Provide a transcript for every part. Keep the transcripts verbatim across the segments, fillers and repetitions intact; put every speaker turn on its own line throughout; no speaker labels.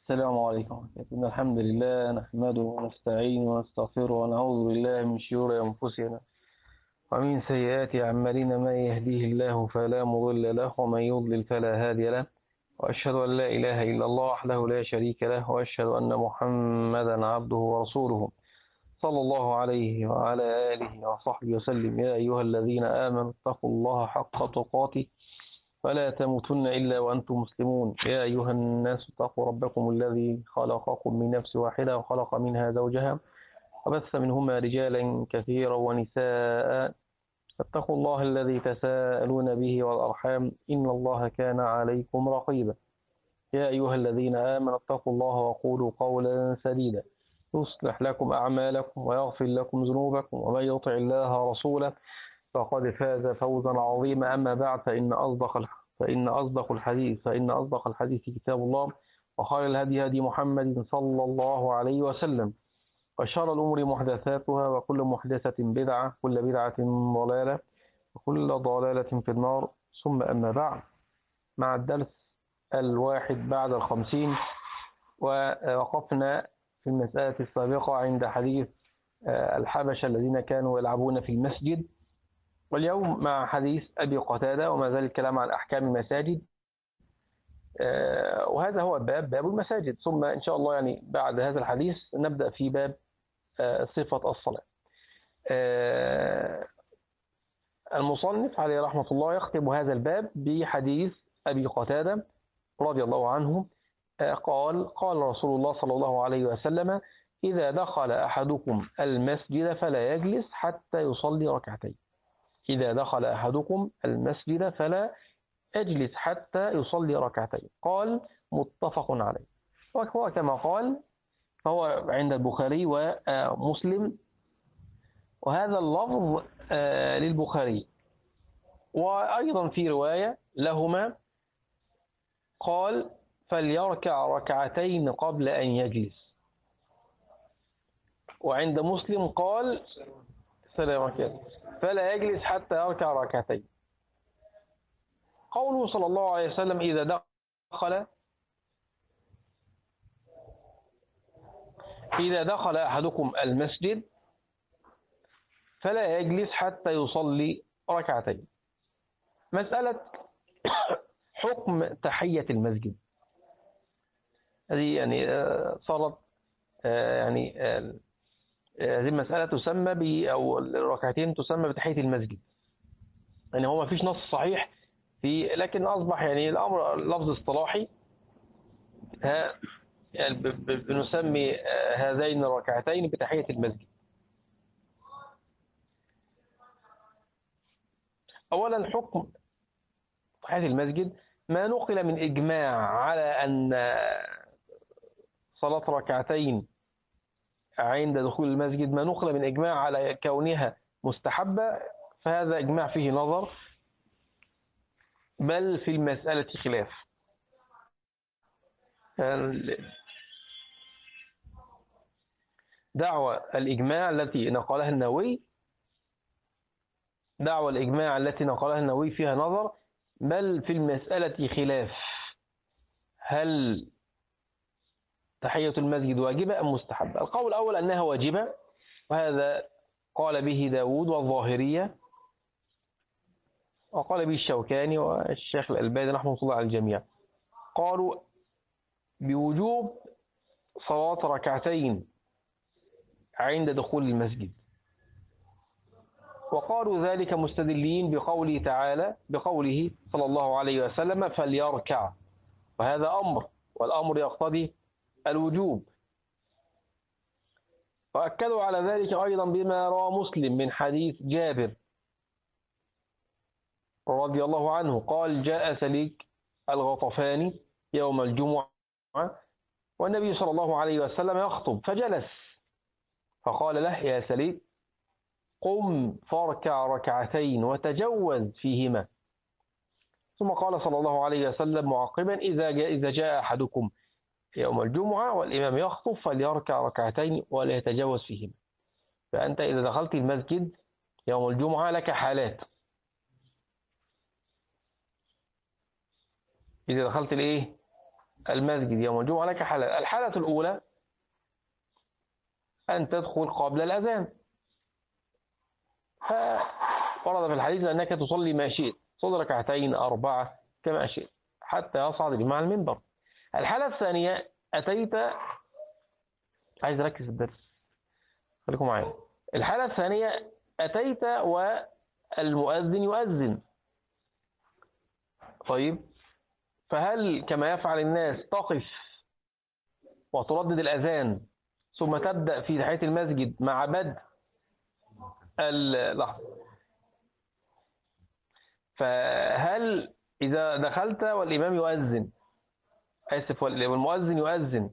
السلام عليكم. إن الحمد لله نحمده ونستعينه ونستغفره ونعوذ بالله من شرور أنفسنا ومن سيئات أعمالنا. من يهديه الله فلا مضل له ومن يضلل فلا هادي له، وأشهد أن لا إله إلا الله وحده لا شريك له، وأشهد أن محمدا عبده ورسوله صلى الله عليه وعلى آله وصحبه وسلم. يا أيها الذين آمنوا اتقوا الله حق تقاته ولا تموتن إلا وأنتم مسلمون. يا أيها الناس اتقوا ربكم الذي خلقكم من نفس واحدة وخلق منها زوجها وبث منهما رجالا كثيرا ونساء. فاتقوا الله الذي تساءلون به والأرحام إن الله كان عليكم رقيبا. يا أيها الذين آمنوا اتقوا الله وقولوا قولا سديدا يصلح لكم أعمالكم ويغفر لكم ذنوبكم، ومن يطع الله ورسوله فقد فاز فوزا عظيما. أما بعد، فإن أصدق فإن أصدق الحديث فإن أصدق الحديث كتاب الله، وخير الهدي هدي محمد صلى الله عليه وسلم، وشر الأمور محدثاتها، وكل محدثة بدعة، كل بدعة ضلالة، وكل ضلالة في النار. ثم أما بعد، مع الدرس الواحد بعد الخمسين، ووقفنا في المسألة السابقة عند حديث الحبشة الذين كانوا يلعبون في المسجد، واليوم مع حديث أبي قتادة، وما زال الكلام عن أحكام المساجد. وهذا هو باب باب المساجد. ثم إن شاء الله يعني بعد هذا الحديث نبدأ في باب صفة الصلاة. المصنف عليه رحمة الله يختم هذا الباب بحديث أبي قتادة رضي الله عنه قال: قال رسول الله صلى الله عليه وسلم: إذا دخل أحدكم المسجد فلا يجلس حتى يصلي ركعتين. إذا دخل أحدكم المسجد فلا يجلس حتى يصلي ركعتين. قال: متفق عليه. وهو كما قال فهو عند البخاري ومسلم، وهذا اللفظ للبخاري، وأيضا في رواية لهما قال: فليركع ركعتين قبل أن يجلس. وعند مسلم قال: السلام عليكم، فلا يجلس حتى يركع ركعتين. قوله صلى الله عليه وسلم: إذا دخل إذا دخل أحدكم المسجد فلا يجلس حتى يصلي ركعتين. مسألة حكم تحية المسجد هذه يعني صارت يعني هذه المسألة تسمى ب أو الركعتين تسمى بتحية المسجد. يعني هو ما فيش نص صحيح في، لكن أصبح يعني الأمر لفظ اصطلاحي. ها يعني بنسمي هذين الركعتين بتحية المسجد. أولا، حكم تحية المسجد ما نقل من إجماع على أن صلاة ركعتين عند دخول المسجد، ما نقل من إجماع على كونها مستحبة، فهذا إجماع فيه نظر، بل في المسألة خلاف. دعوى الإجماع التي نقلها النووي دعوى الإجماع التي نقلها النووي فيها نظر، بل في المسألة خلاف، هل تحية المسجد واجبة أم مستحبة؟ القول الأول أنها واجبة، وهذا قال به داود والظاهرية، وقال به الشوكاني والشيخ الألباني رحمه الله على الجميع. قالوا بوجوب صلاة ركعتين عند دخول المسجد، وقالوا ذلك مستدلين بقوله تعالى بقوله صلى الله عليه وسلم: فليركع، وهذا أمر، والأمر يقتضي الوجوب. وأكدوا على ذلك أيضا بما روى مسلم من حديث جابر رضي الله عنه قال: جاء سليك الغطفاني يوم الجمعة والنبي صلى الله عليه وسلم يخطب، فجلس فقال له: يا سليك، قم فاركع ركعتين وتجوز فيهما. ثم قال صلى الله عليه وسلم معقبا: إذا جاء, إذا جاء أحدكم يوم الجمعة والإمام يخطب فليركع ركعتين ولا يتجوز فيهما. فأنت إذا دخلت المسجد يوم الجمعة لك حالات. إذا دخلت الإيه المسجد يوم الجمعة لك حالة. الحالة الأولى أن تدخل قبل الأذان، فورد في الحديث أنك تصلي ما شئت، صلي ركعتين أربعة كما شئت حتى يصعد الإمام على المنبر. الحالة الثانية أتيت، عايز أركز في الدرس خليكم معايا. الحالة الثانية أتيت والمؤذن يؤذن، طيب فهل كما يفعل الناس تقف وتردد الأذان ثم تبدأ في تحية المسجد مع بدء اللحظة؟ فهل إذا دخلت والإمام يؤذن، آسف والمؤذن يؤذن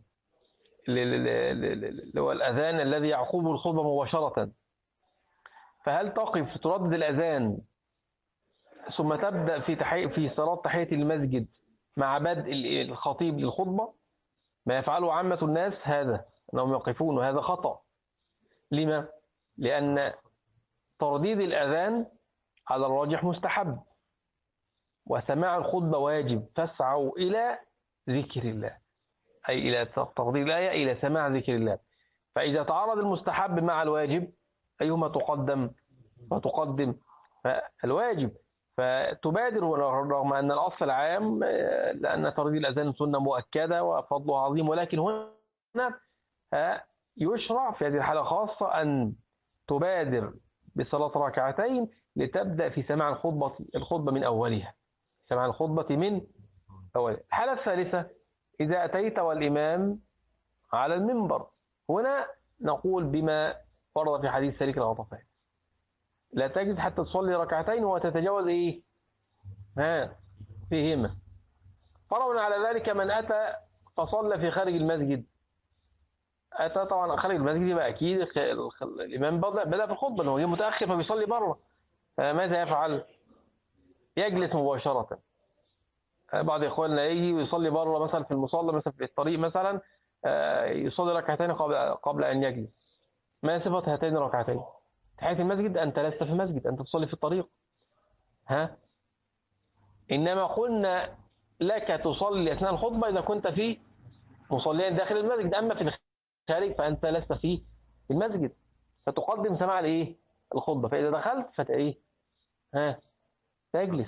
اللي هو الأذان الذي يعقبه الخطبة مباشرة، فهل تقف تردد الأذان ثم تبدأ في تحي... في صلاة تحية المسجد مع بدء الخطيب للخطبة؟ ما يفعله عامة الناس هذا، أنهم يقفون، وهذا خطأ. لما؟ لأن ترديد الأذان على الراجح مستحب، وسماع الخطبة واجب. فاسعوا إلى ذكر الله، أي إلى تقدير الآية إلى سماع ذكر الله. فإذا تعارض المستحب مع الواجب أيهما تقدم؟ وتقدم الواجب. فتبادر، رغم أن الأصل عام لأن ترديد الأذان سنة مؤكدة وفضلها عظيم، ولكن هنا يشرع في هذه الحالة خاصة أن تبادر بصلاة ركعتين لتبدأ في سماع الخطبة الخطبة من أولها، سماع الخطبة من أولها. الحالة الثالثة إذا أتيت والإمام على المنبر، هنا نقول بما ورد في حديث سليك الغطفان: لا تجلس حتى تصلي ركعتين وتتجاوز إيه؟ ها فيهما. فرعنا على ذلك من أتى فصلى في خارج المسجد. أتى طبعا خارج المسجد يبقى أكيد الإمام بدأ في الخطبة، هو متأخر فبيصلي بره، فماذا يفعل؟ يجلس مباشرة. بعض إخواننا يجي ويصلي بره مثلا في المصلى، مثلا في الطريق مثلا، يصلي ركعتين قبل قبل أن يجلس. ما صفة هاتين الركعتين؟ تحية المسجد أنت لست في المسجد، أنت تصلي في الطريق. ها إنما قلنا لك تصلي أثناء الخطبة إذا كنت في مصليا داخل المسجد، أما في الخارج فأنت لست في المسجد، فتقدم سماع الإيه؟ الخطبة. فإذا دخلت فإيه؟ ها تجلس.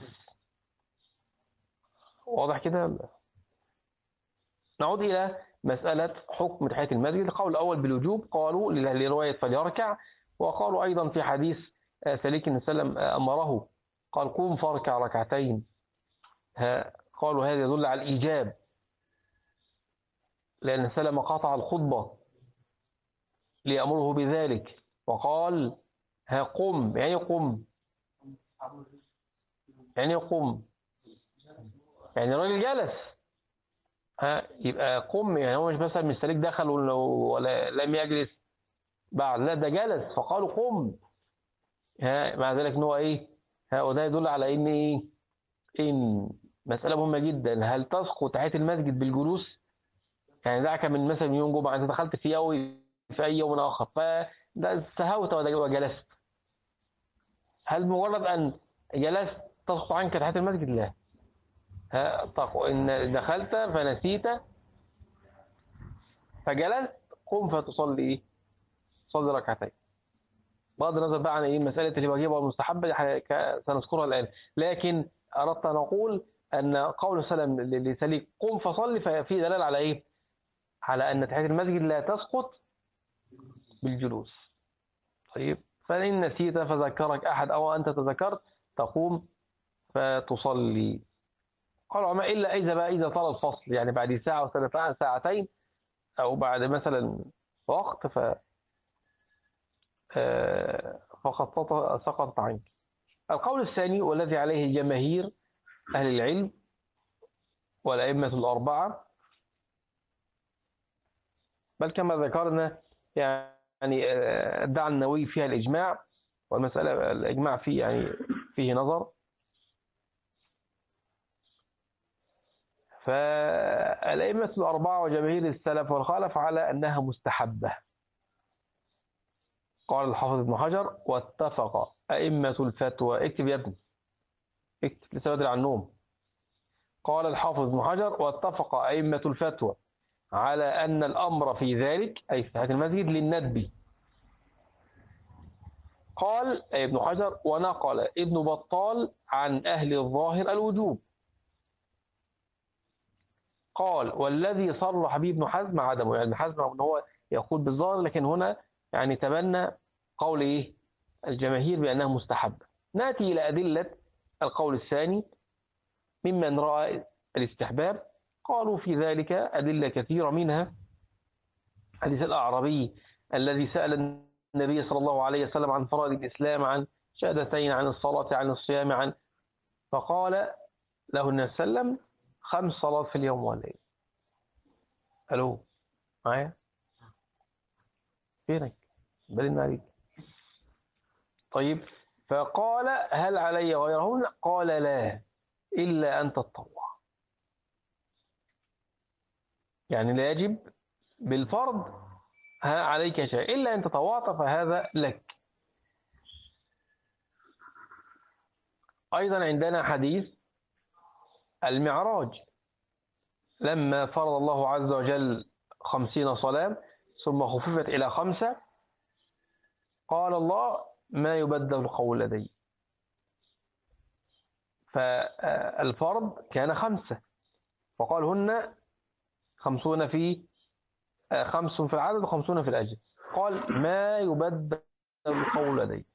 واضح كده؟ نعود إلى مسألة حكم تحية المسجد. القول الأول بالوجوب، قالوا لرواية فليركع، وقالوا أيضا في حديث سليك بن سلم أمره قال قوم فاركع ركعتين، قالوا هذا يدل على الإيجاب، لأن سلم قطع الخطبة ليأمره بذلك، وقال ها قم. يعني قم يعني قم يعني الراجل جلس، ها يبقى قم. يعني هو مش مثلا مش سليك دخل ولا لم يجلس بعد، لا ده جلس فقالوا قم. ها مع ذلك ان هو ايه؟ ها وده يدل على ان ايه؟ ان مسألة مهمة جدا: هل تسقط تحية المسجد بالجلوس؟ يعني دعك من مثلا يوم جمعة انت دخلت في يوم في اي يوم اخر فده سهوت وجلست، هل مجرد ان جلست تسقط عنك تحية المسجد؟ لا. ها ان دخلت فنسيت فجلست قم فتصلي ايه؟ صلي ركعتين. بغض النظر بقى عن ايه مسألة الواجبة والمستحبة سنذكرها الآن، لكن أردت أن أقول أن قول سلم لسليك قم فصلي ففي دلال على ايه؟ على أن تحية المسجد لا تسقط بالجلوس. طيب فإن نسيت فذكرك أحد أو أنت تذكرت تقوم فتصلي. قالوا عما إلا إذا بقى إذا طال الفصل، يعني بعد ساعة أو ساعتين أو بعد مثلا وقت ف فقد سقطت عنك. القول الثاني والذي عليه جماهير أهل العلم والأئمة الأربعة، بل كما ذكرنا يعني ادعى النووي فيها الإجماع، والمسألة الإجماع فيه يعني فيه نظر. فالأئمة الأربعة وجماهير السلف والخلف على أنها مستحبة. قال الحافظ ابن حجر: واتفق أئمة الفتوى، اكتب يا ابني اكتب لسه بدري عن النوم، قال الحافظ ابن حجر: واتفق أئمة الفتوى على أن الأمر في ذلك، أي في تحية المسجد، للندب. قال ابن حجر: ونقل ابن بطال عن أهل الظاهر الوجوب. قال: والذي صرح به ابن حزم عدمه. يعني ابن حزم ان هو يقول بالظاهر، لكن هنا يعني تبنى قول ايه الجماهير بأنها مستحبة. نأتي إلى أدلة القول الثاني ممن رأى الاستحباب. قالوا في ذلك أدلة كثيرة، منها حديث الأعرابي الذي سأل النبي صلى الله عليه وسلم عن فرائض الإسلام، عن شهادتين، عن الصلاة، عن الصيام، عن فقال له النبي صلى الله عليه وسلم: خمس صلوات في اليوم والليل. ألو معايا؟ فينك؟ بلين عليك. طيب، فقال: هل علي غيرهن؟ قال: لا، إلا أن تتطوع. يعني لا يجب بالفرض ها عليك شيء، إلا أن تطوعت فهذا لك. أيضا عندنا حديث المعراج، لما فرض الله عز وجل خمسين صلاة ثم خففت إلى خمسة، قال الله: ما يبدل القول لدي. فالفرض كان خمسة، فقال: هن خمسون في خمس في العدد وخمسون في الأجر. قال: ما يبدل القول لدي.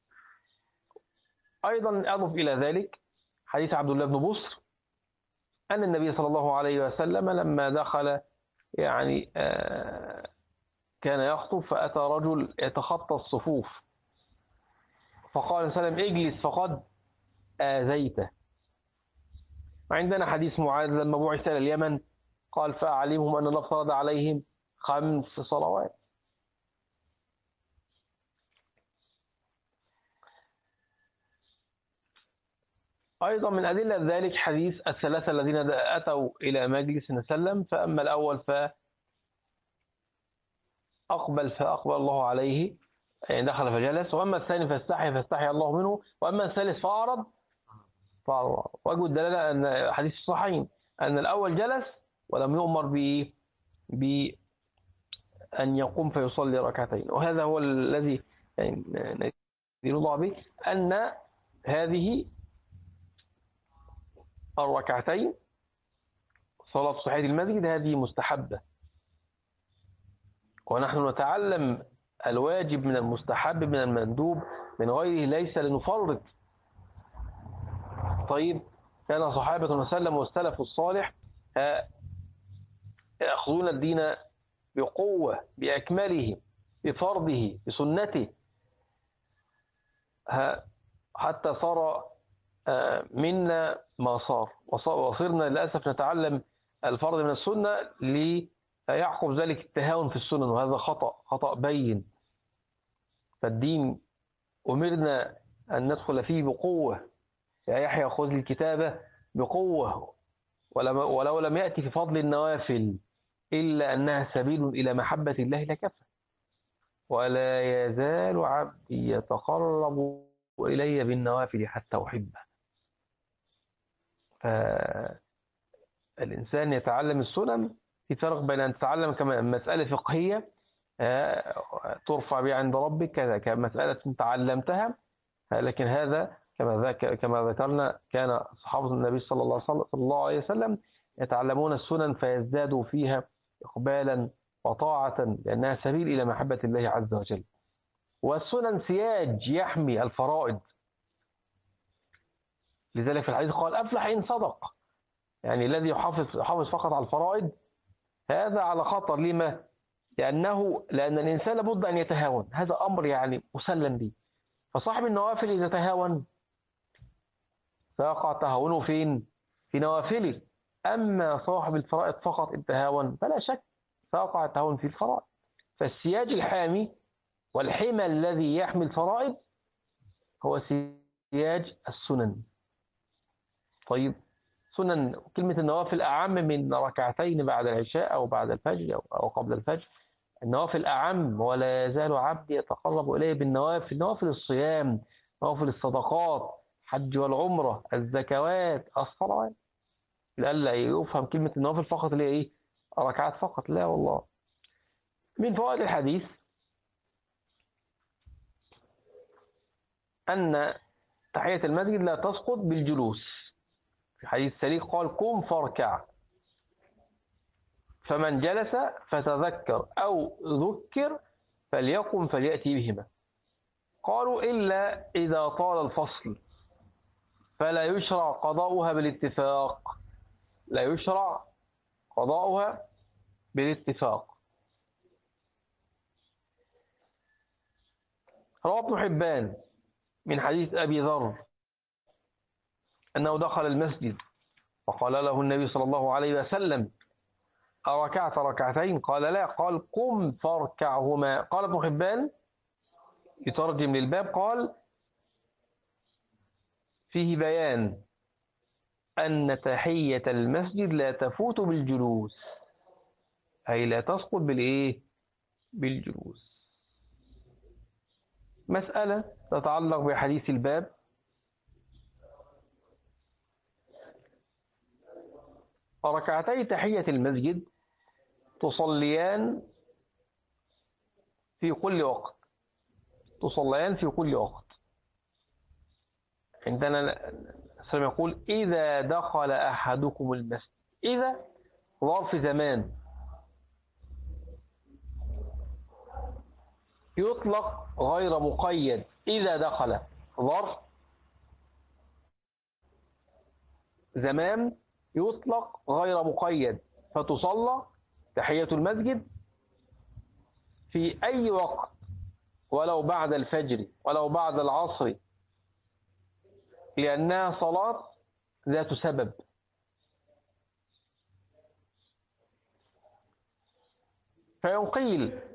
أيضا أضف إلى ذلك حديث عبد الله بن بصر أن النبي صلى الله عليه وسلم لما دخل يعني كان يخطب، فأتى رجل يتخطى الصفوف، فقال صلى الله عليه وسلم: اجلس فقد آذيته. وعندنا حديث معاذ لما بعث إلى اليمن، قال: فأعلمهم أن الله فرض عليهم خمس صلوات. أيضا من أدلة ذلك حديث الثلاثة الذين أتوا إلى مجلس النبي صلى الله عليه وسلم، فأما الأول فأقبل فأقبل الله عليه، يعني دخل فجلس، وأما الثاني فاستحي فاستحي الله منه، وأما الثالث فأعرض فأعرض. وجه الدلالة أن حديث الصحيحين أن الأول جلس ولم يؤمر ب بأن يقوم فيصلي ركعتين. وهذا هو الذي يعني ندين الله به، أن هذه الركعتين صلاة صحيح المسجد هذه مستحبة، ونحن نتعلم الواجب من المستحب من المندوب من غيره، ليس لنفرط. طيب، كان صحابة وسلم والسلف الصالح يأخذون الدين بقوة بأكمله بفرضه بسنته، حتى صار منا ما صار، وصرنا للأسف نتعلم الفرض من السنة ليعقب ذلك التهاون في السنن، وهذا خطأ خطأ بين. فالدين أمرنا أن ندخل فيه بقوة. يا يحيى خذ الكتابة بقوة، ولو لم يأتي في فضل النوافل إلا أنها سبيل إلى محبة الله لكفى. ولا يزال عبدي يتقرب إلي بالنوافل حتى أحبه. فالإنسان يتعلم السنن. في فرق بين أن تتعلم كما مسألة فقهية ترفع بها عند ربك كذا كمسألة تعلمتها، لكن هذا كما كما ذكرنا كان صحابة النبي صلى الله عليه وسلم يتعلمون السنن فيزدادوا فيها إقبالا وطاعة، لأنها سبيل إلى محبة الله عز وجل. والسنن سياج يحمي الفرائض، لذلك في الحديث قال: أفلح إن صدق. يعني الذي يحافظ يحافظ فقط على الفرائض هذا على خطر. لما؟ لأنه لأن الإنسان لابد أن يتهاون، هذا أمر يعني مسلم به. فصاحب النوافل إذا تهاون فيقع تهاونه فين؟ في نوافله. أما صاحب الفرائض فقط إن تهاون فلا شك فيقع التهاون في الفرائض. فالسياج الحامي والحمى الذي يحمي الفرائض هو سياج السنن. طيب، سنن كلمة النوافل أعم من ركعتين بعد العشاء أو بعد الفجر أو قبل الفجر. النوافل أعم. ولا يزال عبدي يتقرب إليه بالنوافل، نوافل الصيام، نوافل الصدقات، حج والعمرة، الزكوات، الصلوات. لألا يفهم كلمة النوافل فقط اللي هي إيه؟ ركعات فقط، لا والله. من فوائد الحديث أن تحية المسجد لا تسقط بالجلوس. في حديث سليق قال قم فاركع، فمن جلس فتذكر أو ذكر فليقم فليأتي بهما. قالوا إلا إذا طال الفصل فلا يشرع قضاؤها بالاتفاق، لا يشرع قضاؤها بالاتفاق. روى ابن حبان من حديث أبي ذر أنه دخل المسجد فقال له النبي صلى الله عليه وسلم أركعت ركعتين؟ قال لا، قال قم فاركعهما. قال ابن حبان يترجم للباب قال فيه بيان أن تحية المسجد لا تفوت بالجلوس، أي لا تسقط بالإيه؟ بالجلوس. مسألة تتعلق بحديث الباب: ركعتي تحية المسجد تصليان في كل وقت، تصليان في كل وقت. عندنا سلم يقول إذا دخل أحدكم المسجد، إذا ظرف زمان يطلق غير مقيد. إذا دخل ظرف زمان يطلق غير مقيد، فتصلى تحية المسجد في أي وقت، ولو بعد الفجر ولو بعد العصر، لأنها صلاة ذات سبب. فينقيل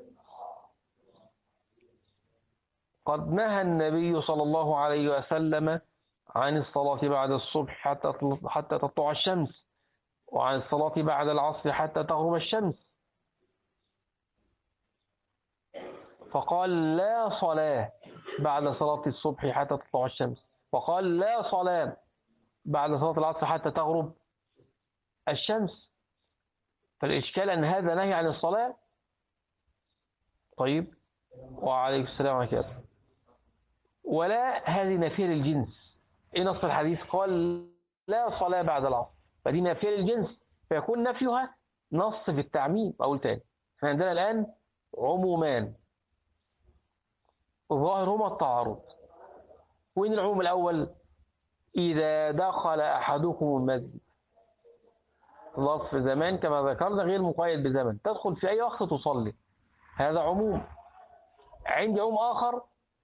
قد نهى النبي صلى الله عليه وسلم عن الصلاة بعد الصبح حتى حتى تطلع الشمس، وعن الصلاة بعد العصر حتى تغرب الشمس، فقال لا صلاة بعد صلاة الصبح حتى تطلع الشمس، وقال لا صلاة بعد صلاة العصر حتى تغرب الشمس. فالإشكال أن هذا نهي عن الصلاة. طيب، وعليكم السلام عليكم. ولا هذه نافية للجنس. إيه نص الحديث؟ قال لا صلاة بعد العصر، فدي نافية للجنس، فيكون نفيها نص في التعميم. أقول تاني، احنا عندنا الآن عمومان ظاهرهما التعارض. وين العموم الأول؟ إذا دخل أحدكم المسجد، ظرف زمان كما ذكرنا غير مقيد بزمن، تدخل في أي وقت تصلي، هذا عموم. عندي عموم آخر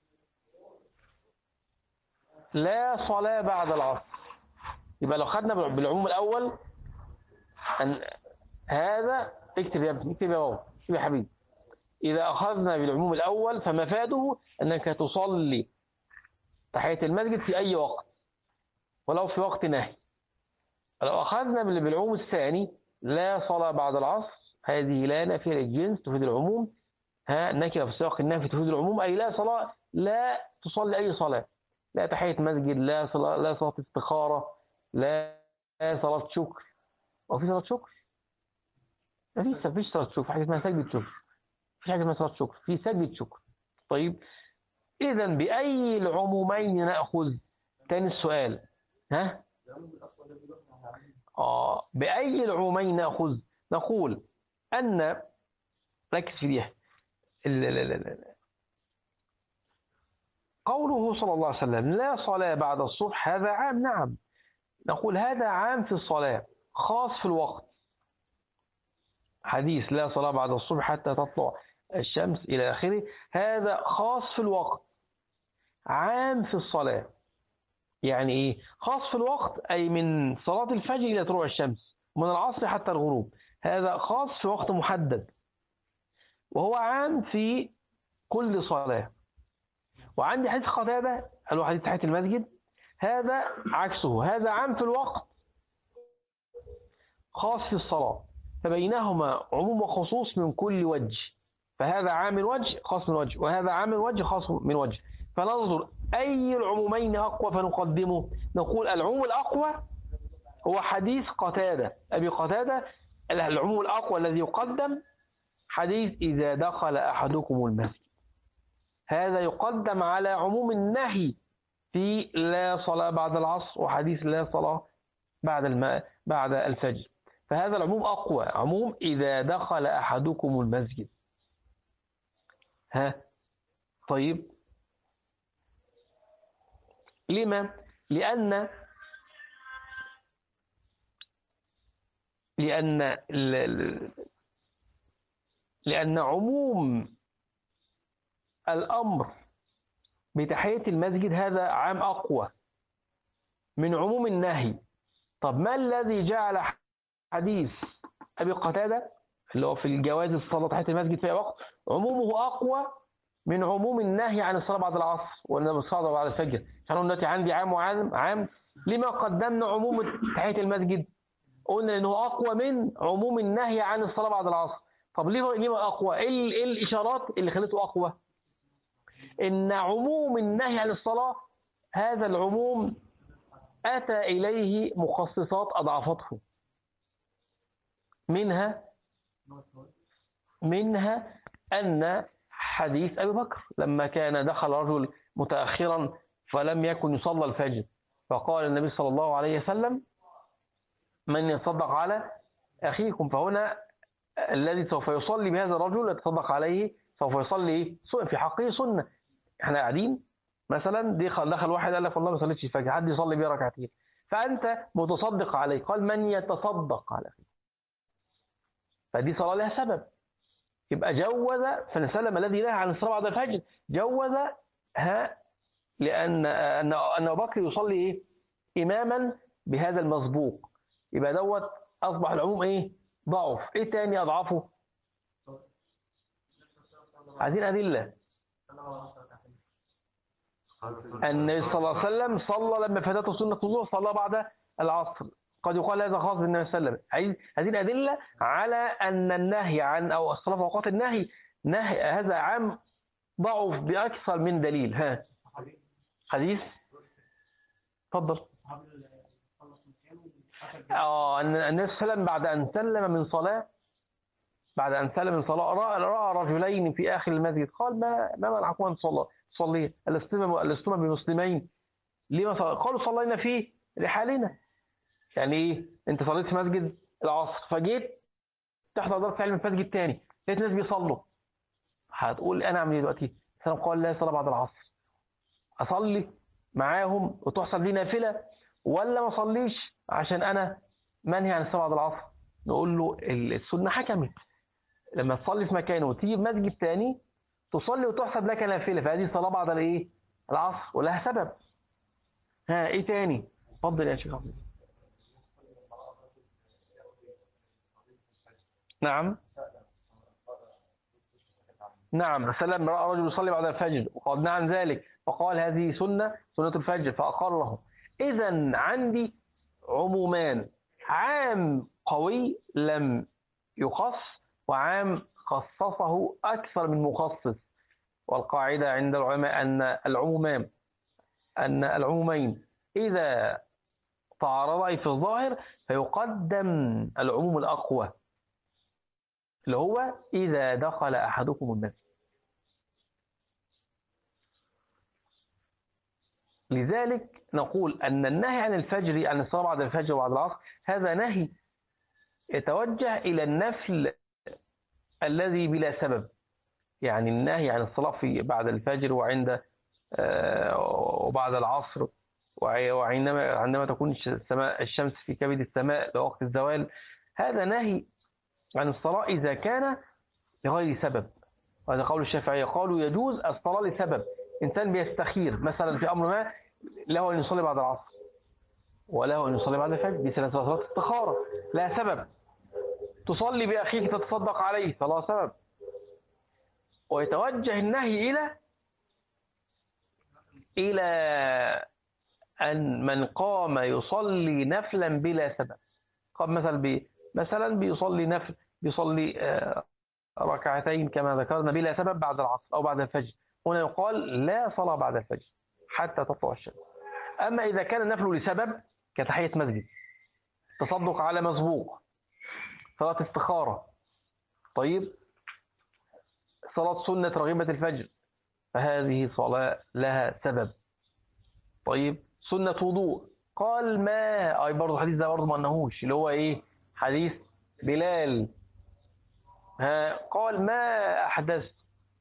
لا صلاة بعد العصر. يبقى لو خدنا بالعموم الأول أن هذا، اكتب يا ابني، اكتب يا بابا، اكتب يا حبيبي. إذا أخذنا بالعموم الأول فمفاده أنك تصلي تحية المسجد في أي وقت ولو في وقت نهي. لو أخذنا بالعموم الثاني لا صلاة بعد العصر، هذه لا نافية للجنس تفيد العموم، ها نكرة في سياق النفي تفيد العموم، أي لا صلاة، لا تصلي أي صلاة، لا تحية مسجد، لا صلاة، لا صلاة استخارة، لا صلاة شكر. وفي صلاة شكر؟ ما فيش فيش صلاة شكر، في حاجة اسمها سجدة شكر، في حاجة اسمها صلاة شكر، في سجدة شكر. طيب، إذا بأي العمومين نأخذ؟ تاني السؤال، ها؟ آه بأي العمومين نأخذ؟ نقول أن، ركز في دي، قوله صلى الله عليه وسلم لا صلاة بعد الصبح هذا عام. نعم، نقول هذا عام في الصلاة، خاص في الوقت. حديث لا صلاة بعد الصبح حتى تطلع الشمس إلى آخره، هذا خاص في الوقت، عام في الصلاة. يعني إيه خاص في الوقت؟ أي من صلاة الفجر إلى طلوع الشمس، من العصر حتى الغروب، هذا خاص في وقت محدد، وهو عام في كل صلاة. وعندي حديث قتادة قالوا حديث تحية المسجد، هذا عكسه، هذا عام في الوقت، خاص في الصلاة، فبينهما عموم وخصوص من كل وجه، فهذا عام من وجه خاص من وجه، وهذا عام من وجه خاص من وجه. فننظر أي العمومين أقوى فنقدمه. نقول العموم الأقوى هو حديث قتادة أبي قتادة العموم الأقوى الذي يقدم حديث إذا دخل أحدكم المسجد، هذا يقدم على عموم النهي في لا صلاة بعد العصر وحديث لا صلاة بعد الماء بعد الفجر، فهذا العموم أقوى، عموم إذا دخل أحدكم المسجد. ها طيب، لما؟ لأن لأن لأن عموم الأمر بتحية المسجد هذا عام أقوى من عموم النهي. طب ما الذي جعل حديث أبي قتادة اللي هو في الجواز الصلاة تحية المسجد في وقت عمومه أقوى من عموم النهي عن الصلاة بعد العصر والصلاة بعد الفجر؟ قالوا دلوقتي عندي عام وعام عام، لما قدمنا عموم تحية المسجد؟ قلنا إنه أقوى من عموم النهي عن الصلاة بعد العصر. طب ليه ليه أقوى؟ إيه الإشارات اللي خلته أقوى؟ إن عموم النهي عن الصلاة هذا العموم أتى إليه مخصصات أضعفته، منها منها أن حديث أبي بكر لما كان دخل رجل متأخرا فلم يكن يصلى الفجر، فقال النبي صلى الله عليه وسلم من يتصدق على أخيكم، فهنا الذي سوف يصلي بهذا الرجل يتصدق عليه سوف يصلي في حقه سنة. احنا قاعدين مثلا دخل دخل واحد قال لك والله ما صليتش الفجر، حد يصلي بيه ركعتين، فأنت متصدق عليه، قال من يتصدق على أخيكم، فدي صلاة لها سبب. يبقى جوز فنسلم الذي نهى عن الصلاة بعد الفجر جوزها لأن أن أن أبو بكر يصلي إيه؟ إماما بهذا المسبوق، يبقى دوت أصبح العموم إيه؟ ضعف. إيه تاني أضعفه؟ عايزين أدلة. النبي صلى الله عليه وسلم صلى لما فاتته سنة الظهر صلى بعد العصر، قد يقال هذا خاص بالنبي صلى الله عليه وسلم. هذه أدلة على أن النهي عن أو الصلاة في أوقات النهي نهي هذا عام ضعف بأكثر من دليل. ها حديث تفضل. اه ان النبي صلى الله عليه وسلم بعد ان سلم من صلاه بعد ان سلم من صلاه راى راى رجلين في اخر المسجد، قال ما ما منعكم ان تصلوا تصلي لستما بمسلمين لما صلى؟ قالوا صلينا فيه لحالنا. يعني ايه؟ انت صليت في مسجد العصر فجيت تحضر درس علم في مسجد ثاني لقيت ناس بيصلوا، هتقول انا اعمل ايه دلوقتي؟ السلام قال لا صلاه بعد العصر، اصلي معاهم وتحصل لي نافله ولا ما اصليش عشان انا منهي عن الصلاه بعد العصر؟ نقول له السنه حكمت لما تصلي في مكان وتيجي في مسجد ثاني تصلي وتحسب لك نافله، فهذه صلاه بعد الايه؟ العصر ولها سبب. ها ايه تاني؟ اتفضل يا شيخ عبد. نعم نعم سلم راى رجل يصلي بعد الفجر وقال نعم ذلك، فقال هذه سنه سنه الفجر فاقره. اذا عندي عمومان، عام قوي لم يخص وعام خصصه أكثر من مخصص. والقاعدة عند العلماء أن العمومان أن العمومين إذا تعارضا في الظاهر فيقدم العموم الأقوى اللي هو إذا دخل أحدكم المسجد. لذلك نقول أن النهي عن الفجر عن الصلاة بعد الفجر وبعد العصر هذا نهي يتوجه إلى النفل الذي بلا سبب، يعني النهي عن الصلاة في بعد الفجر وعند وبعد العصر وعندما عندما تكون السماء الشمس في كبد السماء لوقت الزوال، هذا نهي عن الصلاة إذا كان لغير سبب. وهذا قول الشافعية، قالوا يجوز الصلاة لسبب، إنسان بيستخير مثلا في أمر ما له أن يصلي بعد العصر وله أن يصلي بعد الفجر، دي صلاة استخارة لا سبب. تصلي بأخيك تتصدق عليه فلا سبب. ويتوجه النهي إلى إلى أن من قام يصلي نفلا بلا سبب، قام مثلا بي مثلا بيصلي نفل بيصلي ركعتين كما ذكرنا بلا سبب بعد العصر أو بعد الفجر، هنا يقال لا صلاة بعد الفجر حتى تطلع الشمس. أما إذا كان النفل لسبب كتحية مسجد تصدق على مسبوق، صلاة استخارة، طيب صلاة سنة رغيبة الفجر، فهذه صلاة لها سبب. طيب سنة وضوء، قال ما أي برضه الحديث ده برضه ما أنهوش، اللي هو إيه؟ حديث بلال، ها قال ما أحدثت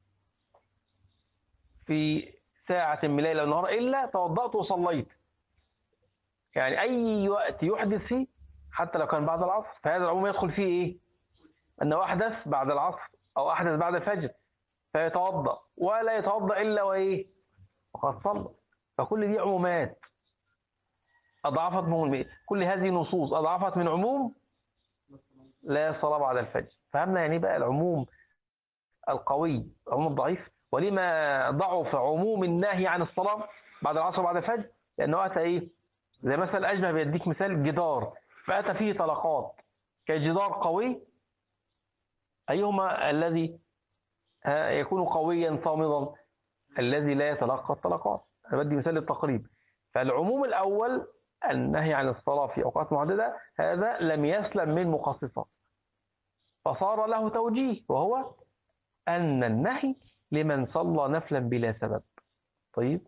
في ساعة من ليلة ونهار إلا توضأت وصليت. يعني أي وقت يحدث فيه حتى لو كان بعد العصر فهذا العموم يدخل فيه إيه؟ أنه أحدث بعد العصر أو أحدث بعد الفجر فيتوضأ، ولا يتوضأ إلا وإيه؟ وقد صلى. فكل دي عمومات أضعفت من كل هذه نصوص أضعفت من عموم لا صلاة بعد الفجر. فهمنا يعني بقى العموم القوي عموم الضعيف، ولما ضعف عموم النهي عن الصلاة بعد العصر بعد الفجر لأنه أتى إيه؟ زي مثلا أشبه بيديك مثال جدار فأتى فيه طلقات كجدار قوي، أيهما الذي يكون قويا صامدا؟ الذي لا يتلقى الطلقات. أنا بدي مثال للتقريب. فالعموم الأول النهي عن الصلاة في أوقات معددة هذا لم يسلم من مخصصات، فصار له توجيه وهو أن النهي لمن صلى نفلا بلا سبب. طيب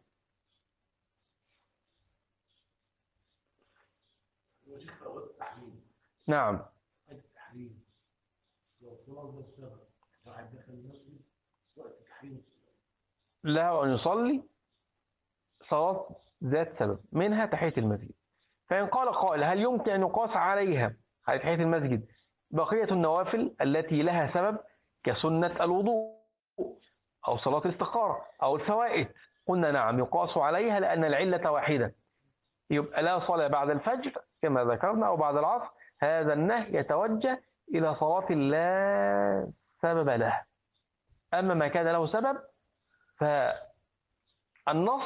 نعم له أن يصلي صلاة ذات سبب منها تحية المسجد. فإن قال قائل هل يمكن أن يقاس عليها على تحية المسجد بقية النوافل التي لها سبب كسنة الوضوء أو صلاة الاستخارة أو الفوائد؟ قلنا نعم يقاس عليها لأن العلة واحدة، يبقى لا صلاة بعد الفجر كما ذكرنا أو بعد العصر، هذا النهي يتوجه إلى صلاة لا سبب لها. أما ما كان له سبب فالنص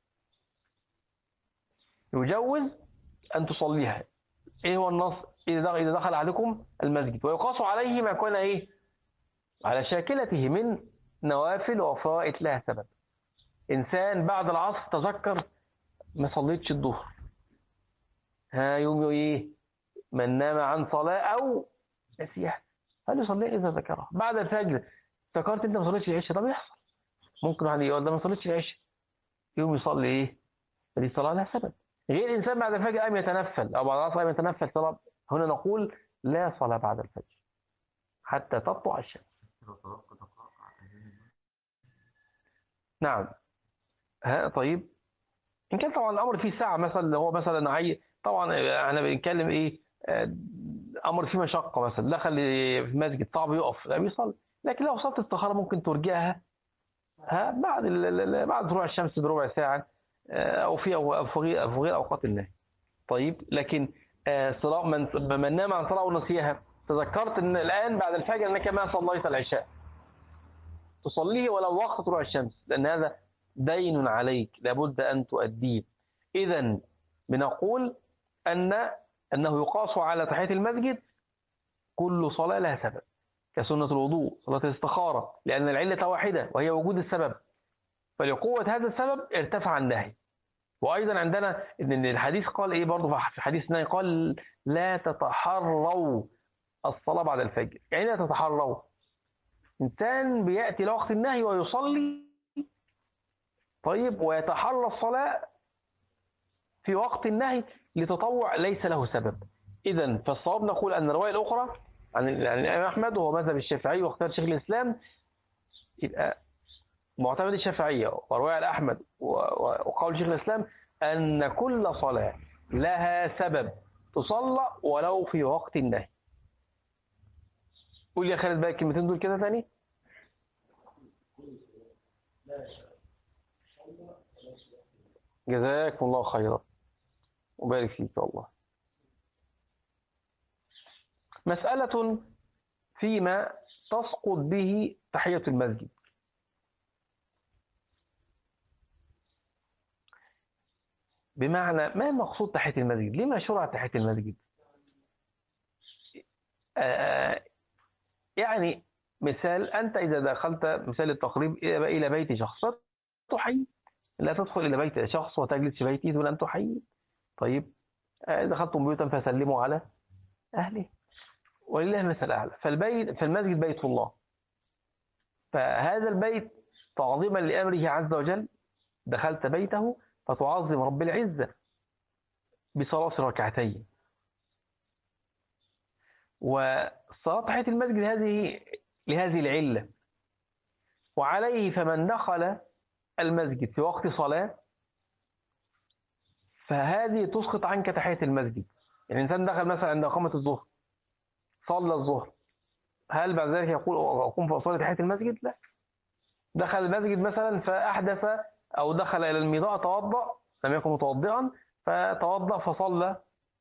يجوز أن تصليها. إيه هو النص؟ إذا دخل أحدكم المسجد، ويقاس عليه ما كان إيه؟ على شاكلته من نوافل وفوائد لها سبب. إنسان بعد العصر تذكر ما صليتش الظهر، ها يوم إيه؟ من نام عن صلاة أو نسيها هل يصلي إذا ذكرها؟ بعد الفجر افتكرت أنت ما صليتش العشاء، طب يحصل ممكن واحد يقول ده ما صليتش العشاء، يوم يصلي إيه؟ فدي صلاة لها سبب. غير إنسان بعد الفجر قام يتنفل أو بعد العصر قام يتنفل صلاة، هنا نقول لا صلاة بعد الفجر حتى تطلع الشمس. نعم ها طيب إن كان طبعا الأمر فيه ساعة مثلا اللي هو مثلا عي طبعا احنا بنتكلم إيه أمر فيه مشقة مثلا دخل في مسجد صعب يقف لا بيصلي، لكن لو صلاة استخارة ممكن ترجعها ها بعد بعد طلوع الشمس بربع ساعة أو في أو في غير أوقات النهي. طيب لكن صلاة من من نام عن صلاة ونسيها تذكرت ان الآن بعد الفجر انك ما صليت العشاء تصليه ولو وقت طلوع الشمس، لأن هذا دين عليك لابد أن تؤديه. إذن بنقول أن أنه يقاس على تحية المسجد كل صلاة لها سبب كسنة الوضوء صلاة الاستخارة، لأن العلة واحدة وهي وجود السبب، فلقوة هذا السبب ارتفع النهي. وأيضا عندنا إن الحديث قال إيه برضه في حديث النهي قال لا تتحروا الصلاة بعد الفجر. يعني لا تتحروا إنسان بيأتي لوقت النهي ويصلي طيب ويتحرى الصلاة في وقت النهي لتطوع ليس له سبب. إذن فالصواب نقول أن الرواية الأخرى عن الإمام أحمد وهو مذهب الشافعي واختار شيخ الإسلام يبقى معتمد الشافعية ورواية الأحمد وقول شيخ الإسلام أن كل صلاة لها سبب تصلى ولو في وقت النهي. قول يا خالد بقى الكلمتين دول كده ثاني. جزاكم الله خيرا وبارك فيك والله. مسألة فيما تسقط به تحية المسجد. بمعنى ما المقصود تحية المسجد؟ لما شرع تحية المسجد؟ آه يعني مثال أنت إذا دخلت مثال التقريب إلى بيت شخص تحيي، لا تدخل إلى بيت شخص وتجلس في بيته دون أن تحيي. طيب دخلتم بيوتا فسلموا على أهله، ولله مثل أعلى. فالبيت فالمسجد بيت الله، فهذا البيت تعظيما لأمره عز وجل دخلت بيته فتعظم رب العزة بصلاة ركعتين. وصلاة تحية المسجد هذه لهذه العلة. وعليه فمن دخل المسجد في وقت صلاة فهذه تسقط عنك تحية المسجد. يعني الإنسان دخل مثلا عند إقامة الظهر، صلى الظهر، هل بعد ذلك يقول أقوم فأصلي تحية المسجد؟ لا. دخل المسجد مثلا فأحدث أو دخل إلى الميضاء توضأ، لم يكن متوضئا فتوضأ فصلى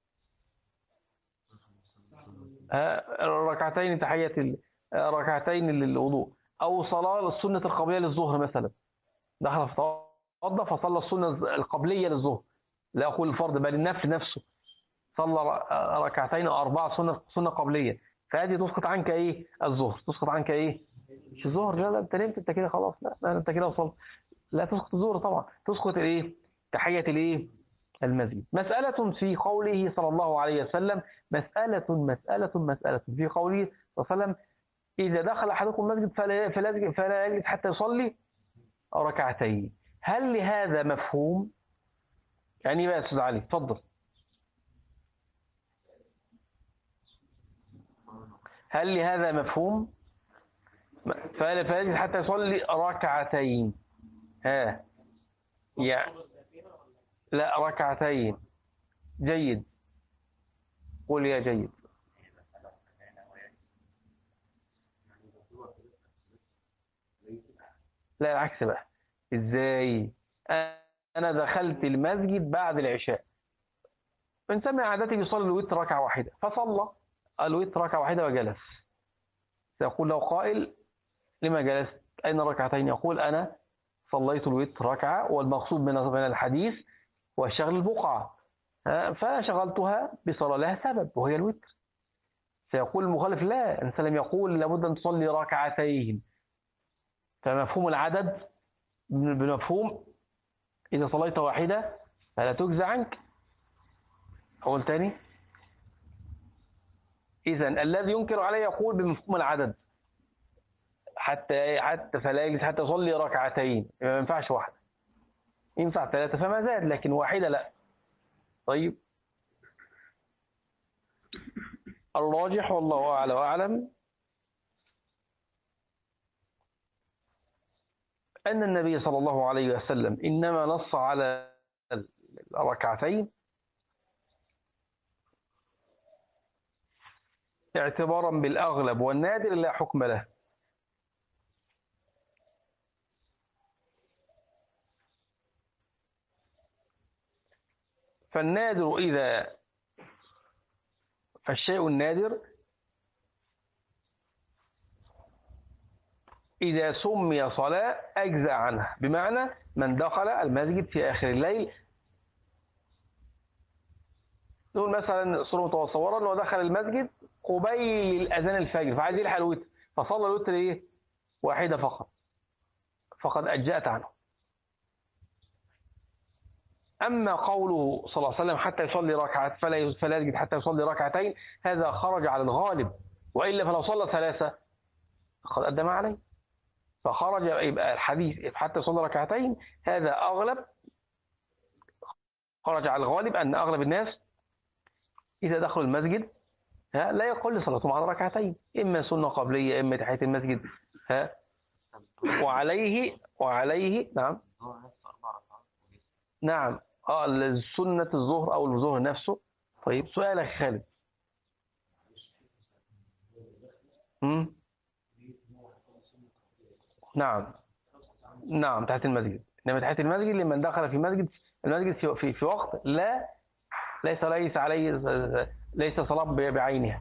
ركعتين تحية ركعتين للوضوء، أو صلاة السنة القبلية للظهر مثلا، دخل فتوضأ فصلى السنة القبلية للظهر، لا أقول الفرض بل النفل نفسه، صلى ركعتين أو أربعة سنة سنة قبلية، فهذه تسقط عنك إيه؟ الظهر. تسقط عنك إيه؟ مش الظهر، لا لا أنت نمت أنت كده خلاص، لا لا أنت كده وصلت، لا تسقط الظهر طبعا، تسقط الإيه؟ تحية الإيه؟ المسجد. مسألة في قوله صلى الله عليه وسلم، مسألة مسألة مسألة في قوله صلى الله عليه وسلم: إذا دخل أحدكم المسجد فلا فلا فلا يجلس حتى يصلي ركعتين. هل لهذا مفهوم؟ يعني إيه بقى يا أستاذ علي؟ اتفضل. هل لهذا مفهوم؟ فلا يجلس حتى يصلي ركعتين. ها يعني لا ركعتين. جيد، قول يا جيد. لا العكس بقى. ازاي؟ انا دخلت المسجد بعد العشاء، من عادته يصلي الوتر ركعه واحده، فصلى الوتر ركعه واحده وجلس. سيقول له قائل: لما جلست؟ اين ركعتين؟ يقول: انا صليت الوتر ركعه، والمقصود من الحديث هو شغل البقعه، فشغلتها بصلاة لها سبب وهي الوتر. سيقول المخالف: لا، أنت لم يقول لابد أن تصلي ركعتين. فمفهوم العدد بمفهوم إذا صليت واحدة فلا تجزى عنك. أقول تاني: إذن الذي ينكر عليه يقول بمفهوم العدد، حتى حتى فلا يجلس حتى يصلي ركعتين، ما ينفعش واحدة، ينفع ثلاثة فما زاد، لكن واحدة لا. طيب، الراجح والله أعلى وأعلم أن النبي صلى الله عليه وسلم إنما نص على الركعتين اعتبارا بالأغلب، والنادر لا حكم له. فالنادر إذا فالشيء النادر إذا سمي صلاة أجزأ عنها، بمعنى من دخل المسجد في آخر الليل، نقول مثلا صورة متصورة أنه دخل المسجد قبيل الأذان الفجر فعايز يلحق الوتر، فصلى الوتر إيه؟ واحدة فقط، فقد أجزأت عنه. أما قوله صلى الله عليه وسلم حتى يصلي ركعة فلا فلا يجد حتى يصلي ركعتين، هذا خرج على الغالب، وإلا فلو صلى ثلاثة فقد أدى ما عليه، فخرج يبقى الحديث حتى يصلي ركعتين هذا أغلب، خرج على الغالب أن أغلب الناس إذا دخلوا المسجد ها لا يقل صلاتهم على ركعتين، إما سنة قبلية إما تحية المسجد. ها وعليه وعليه نعم نعم اه سنة الظهر أو الظهر نفسه. طيب سؤالك خالد. مم؟ نعم نعم تحت المسجد، إنما تحت المسجد لمن دخل في مسجد المسجد في في, في وقت لا ليس ليس عليه ليس صلاة بعينها،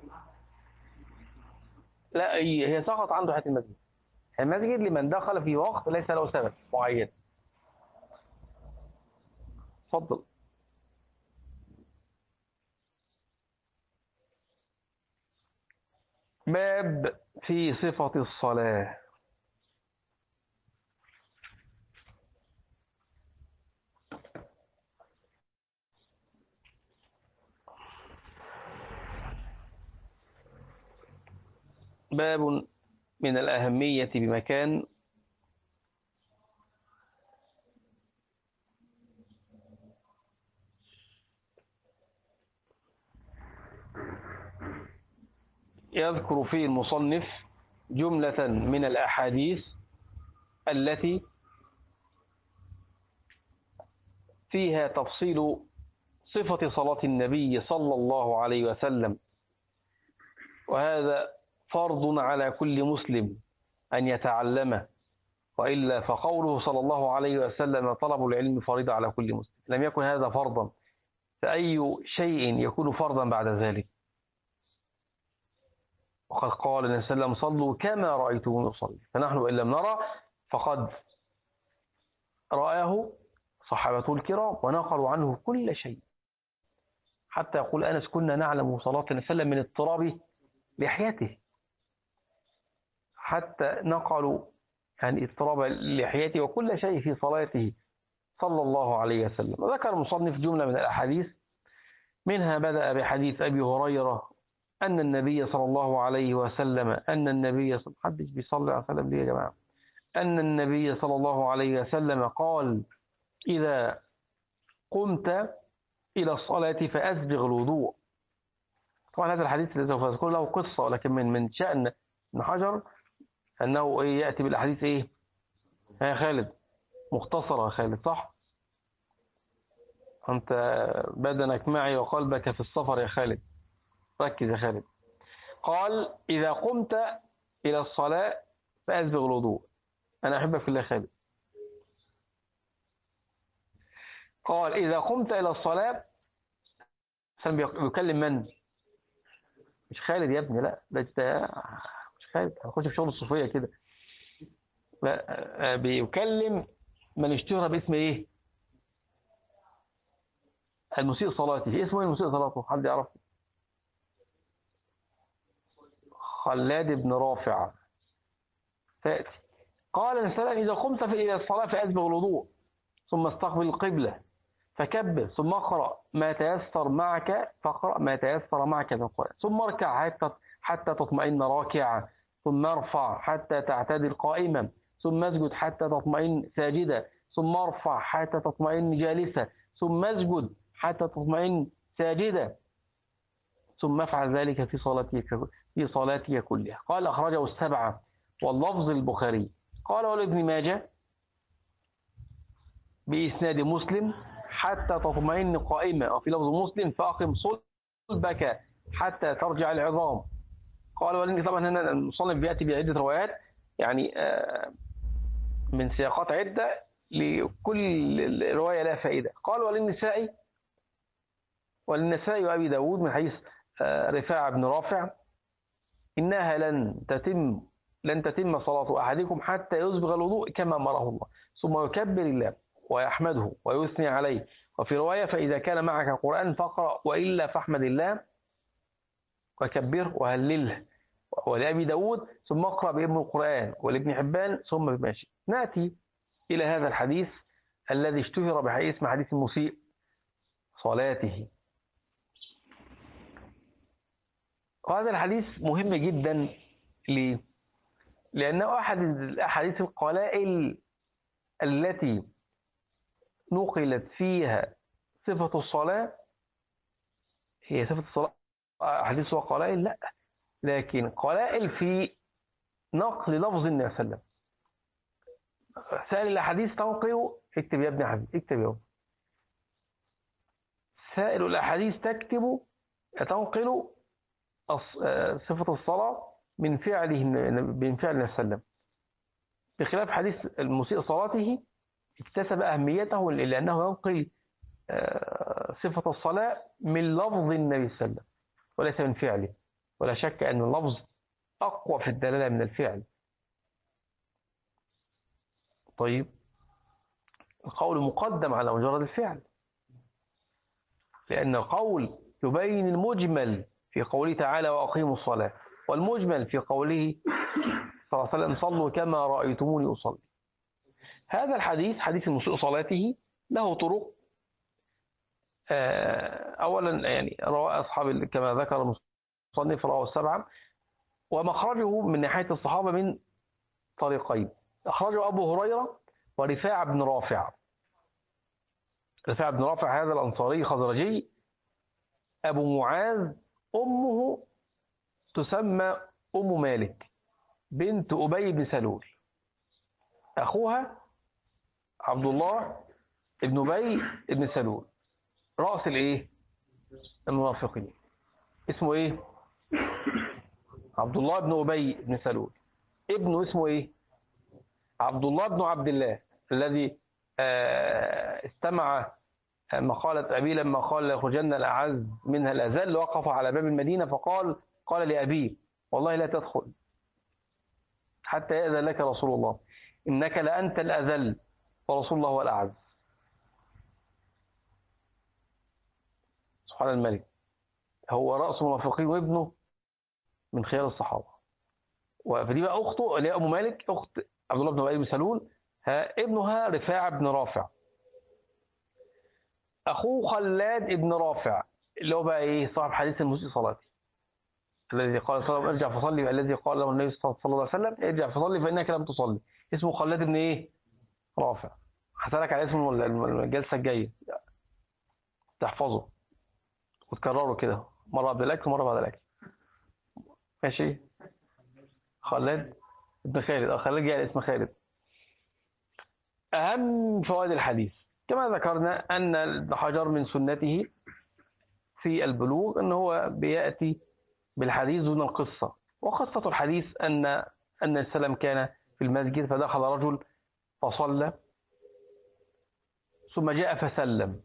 لا هي سقط عنده تحت المسجد. المسجد لمن دخل في وقت ليس له سبب معين. تفضل. باب في صفة الصلاة. باب من الأهمية بمكان. يذكر فيه المصنف جملة من الأحاديث التي فيها تفصيل صفة صلاة النبي صلى الله عليه وسلم، وهذا فرض على كل مسلم أن يتعلمه، وإلا فقوله صلى الله عليه وسلم طلب العلم فريضة على كل مسلم، لم يكن هذا فرضا، فأي شيء يكون فرضا بعد ذلك؟ وقد قال النبي صلى الله عليه وسلم صلوا كما رأيتموني أصلي، فنحن إن لم نرى فقد رآه صحابته الكرام ونقلوا عنه كل شيء، حتى يقول أنس كنا نعلم صلاة النبي صلى الله عليه وسلم من اضطراب لحيته، حتى نقلوا يعني اضطراب لحيته وكل شيء في صلاته صلى الله عليه وسلم. وذكر المصنف جملة من الأحاديث، منها بدأ بحديث أبي هريرة أن النبي صلى الله عليه وسلم أن النبي صلى الله عليه وسلم بيصلي عليه وسلم ليه يا جماعة أن النبي صلى الله عليه وسلم قال إذا قمت إلى الصلاة فأسبغ الوضوء. طبعا هذا الحديث الذي سوف أذكر له قصة، ولكن من من شأن ابن حجر أنه إيه يأتي بالأحاديث إيه يا خالد مختصرة يا خالد، صح؟ أنت بدنك معي وقلبك في السفر يا خالد، ركز يا خالد. قال إذا قمت إلى الصلاة فأسبغ الوضوء. أنا أحبك في الله خالد. قال إذا قمت إلى الصلاة، بيكلم من؟ مش خالد يا ابني، لا ده مش خالد، هنخش في شغل الصوفية كده. لا بيكلم من اشتهر باسم ايه؟ المسيء صلاته. اسمه ايه المسيء صلاته؟ حد يعرف؟ خلاد بن رافع. تأتي قال السلام إذا قمت إلى الصلاة فأسبغ الوضوء ثم استقبل القبلة فكبر ثم اقرأ ما تيسر معك فاقرأ ما تيسر معك من القرآن ثم اركع حتى حتى تطمئن راكعا ثم ارفع حتى تعتدل قائما ثم اسجد حتى تطمئن ساجدا ثم ارفع حتى تطمئن جالسا ثم اسجد حتى تطمئن ساجدا ثم افعل ذلك في صلاتك في صلاتك كلها. قال أخرجه السبعة واللفظ البخاري. قال ولابن ماجه بإسناد مسلم حتى تطمئن قائمة، وفي لفظ مسلم فأقم صلبك حتى ترجع العظام. قال ولن طبعا هنا المصنف بيأتي بعدة روايات يعني من سياقات عدة لكل رواية لها فائدة. قال وللنسائي وللنسائي وأبي داود من حديث رفاعة بن رافع إنها لن تتم لن تتم صلاة أحدكم حتى يسبغ الوضوء كما أمره الله ثم يكبر الله ويحمده ويثني عليه. وفي رواية فإذا كان معك قرآن فاقرأ وإلا فاحمد الله وكبره وهلله. ولأبي داود ثم اقرأ بابن القرآن، ولابن حبان ثم بماشي. نأتي إلى هذا الحديث الذي اشتهر بحديث اسم حديث المسيء صلاته. وهذا الحديث مهم جدا ليه؟ لأنه أحد الأحاديث القلائل التي نقلت فيها صفة الصلاة. هي صفة الصلاة حديث قلائل؟ لا، لكن قلائل في نقل لفظ النبي صلى الله عليه وسلم. سائل الأحاديث تنقل، اكتب يا ابن حبيب اكتب يا سائل الأحاديث تكتب تنقل صفة الصلاة من فعله من فعل النبي صلى الله عليه وسلم، بخلاف حديث المسيء صلاته اكتسب أهميته لأنه ينقل صفة الصلاة من لفظ النبي صلى الله عليه وسلم وليس من فعله، ولا شك أن اللفظ أقوى في الدلالة من الفعل. طيب القول مقدم على مجرد الفعل، لأن القول يبين المجمل في قوله تعالى وأقيموا الصلاة، والمجمل في قوله صلى الله عليه وسلم صلوا كما رأيتموني أصلي. هذا الحديث حديث المسيء صلاته له طرق. أولا يعني رواه أصحاب كما ذكر المصنف رواه السبعة ومخرجه من ناحية الصحابة من طريقين. أخرجه أبو هريرة ورفاع بن رافع. رفاع بن رافع هذا الأنصاري خزرجي أبو معاذ، أمه تسمى أم مالك بنت أبي بن سلول، أخوها عبد الله ابن أبي بن سلول رأس الإيه؟ المنافقين. اسمه إيه؟ عبد الله بن أبي بن سلول. ابنه اسمه إيه؟ عبد الله بن عبد الله الذي استمع مقالة أبي لما قال ليخرجن الأعز منها الأذل، وقف على باب المدينة فقال قال لأبيه والله لا تدخل حتى يأذن لك رسول الله، إنك لأنت الأذل ورسول الله هو الأعز. سبحان الملك. هو رأس المنافقين وابنه من خيار الصحابة. وفدي بقى أخته اللي هي أم مالك، أخت عبد الله بن أبي بن سلول، ابنها رفاعة بن رافع. أخوه خلاد بن رافع اللي هو بقى إيه؟ صاحب حديث المسيء صلاتي، الذي قال صلى الله عليه وسلم ارجع فصلي، الذي قال له النبي صلى الله عليه وسلم ارجع فصلي فإنك لم تصلي. اسمه خلاد بن إيه؟ رافع. هسألك على اسمه الجلسة الجاية تحفظه وتكرره كده، مرة قبل الأكل ومرة بعد الأكل. ماشي؟ خلاد ابن خالد. خلاد جاء اسم خالد. أهم فوائد الحديث كما ذكرنا أن ابن حجر من سنته في البلوغ أنه هو بيأتي بالحديث دون القصة. وقصة الحديث أن أن السلام كان في المسجد فدخل رجل فصلى ثم جاء فسلم،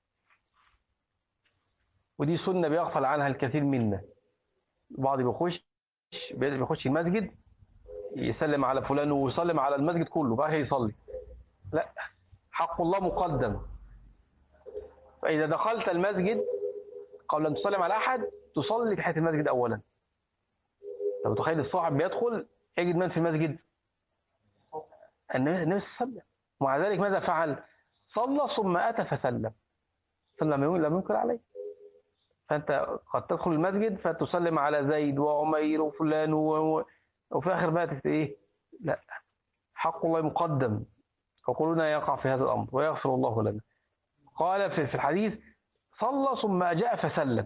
ودي سنة بيغفل عنها الكثير منا. البعض بيخش بيخش المسجد يسلم على فلان ويسلم على المسجد كله بقى يصلي. لا، حق الله مقدم. فإذا دخلت المسجد قبل أن تسلم على أحد تصلي في حياة المسجد أولا. طب تخيل الصاحب بيدخل يجد من في المسجد؟ النبي صلى الله عليه وسلم. ومع ذلك ماذا فعل؟ صلى ثم أتى فسلم، سلم لم ينكر عليه. فأنت قد تدخل المسجد فتسلم على زيد وعمير وفلان و... وفي آخر بقى إيه؟ لا، حق الله مقدم، وكلنا يقع في هذا الأمر ويغفر الله لنا. قال في الحديث صلى ثم جاء فسلم،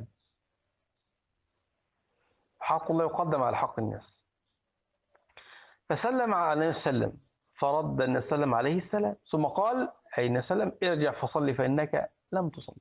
حق الله يقدم على حق الناس. فسلم على النبي صلى الله عليه وسلم فرد النبي صلى الله عليه وسلم عليه السلام، ثم قال أي النبي صلى الله عليه وسلم ارجع فصلي فإنك لم تصلي.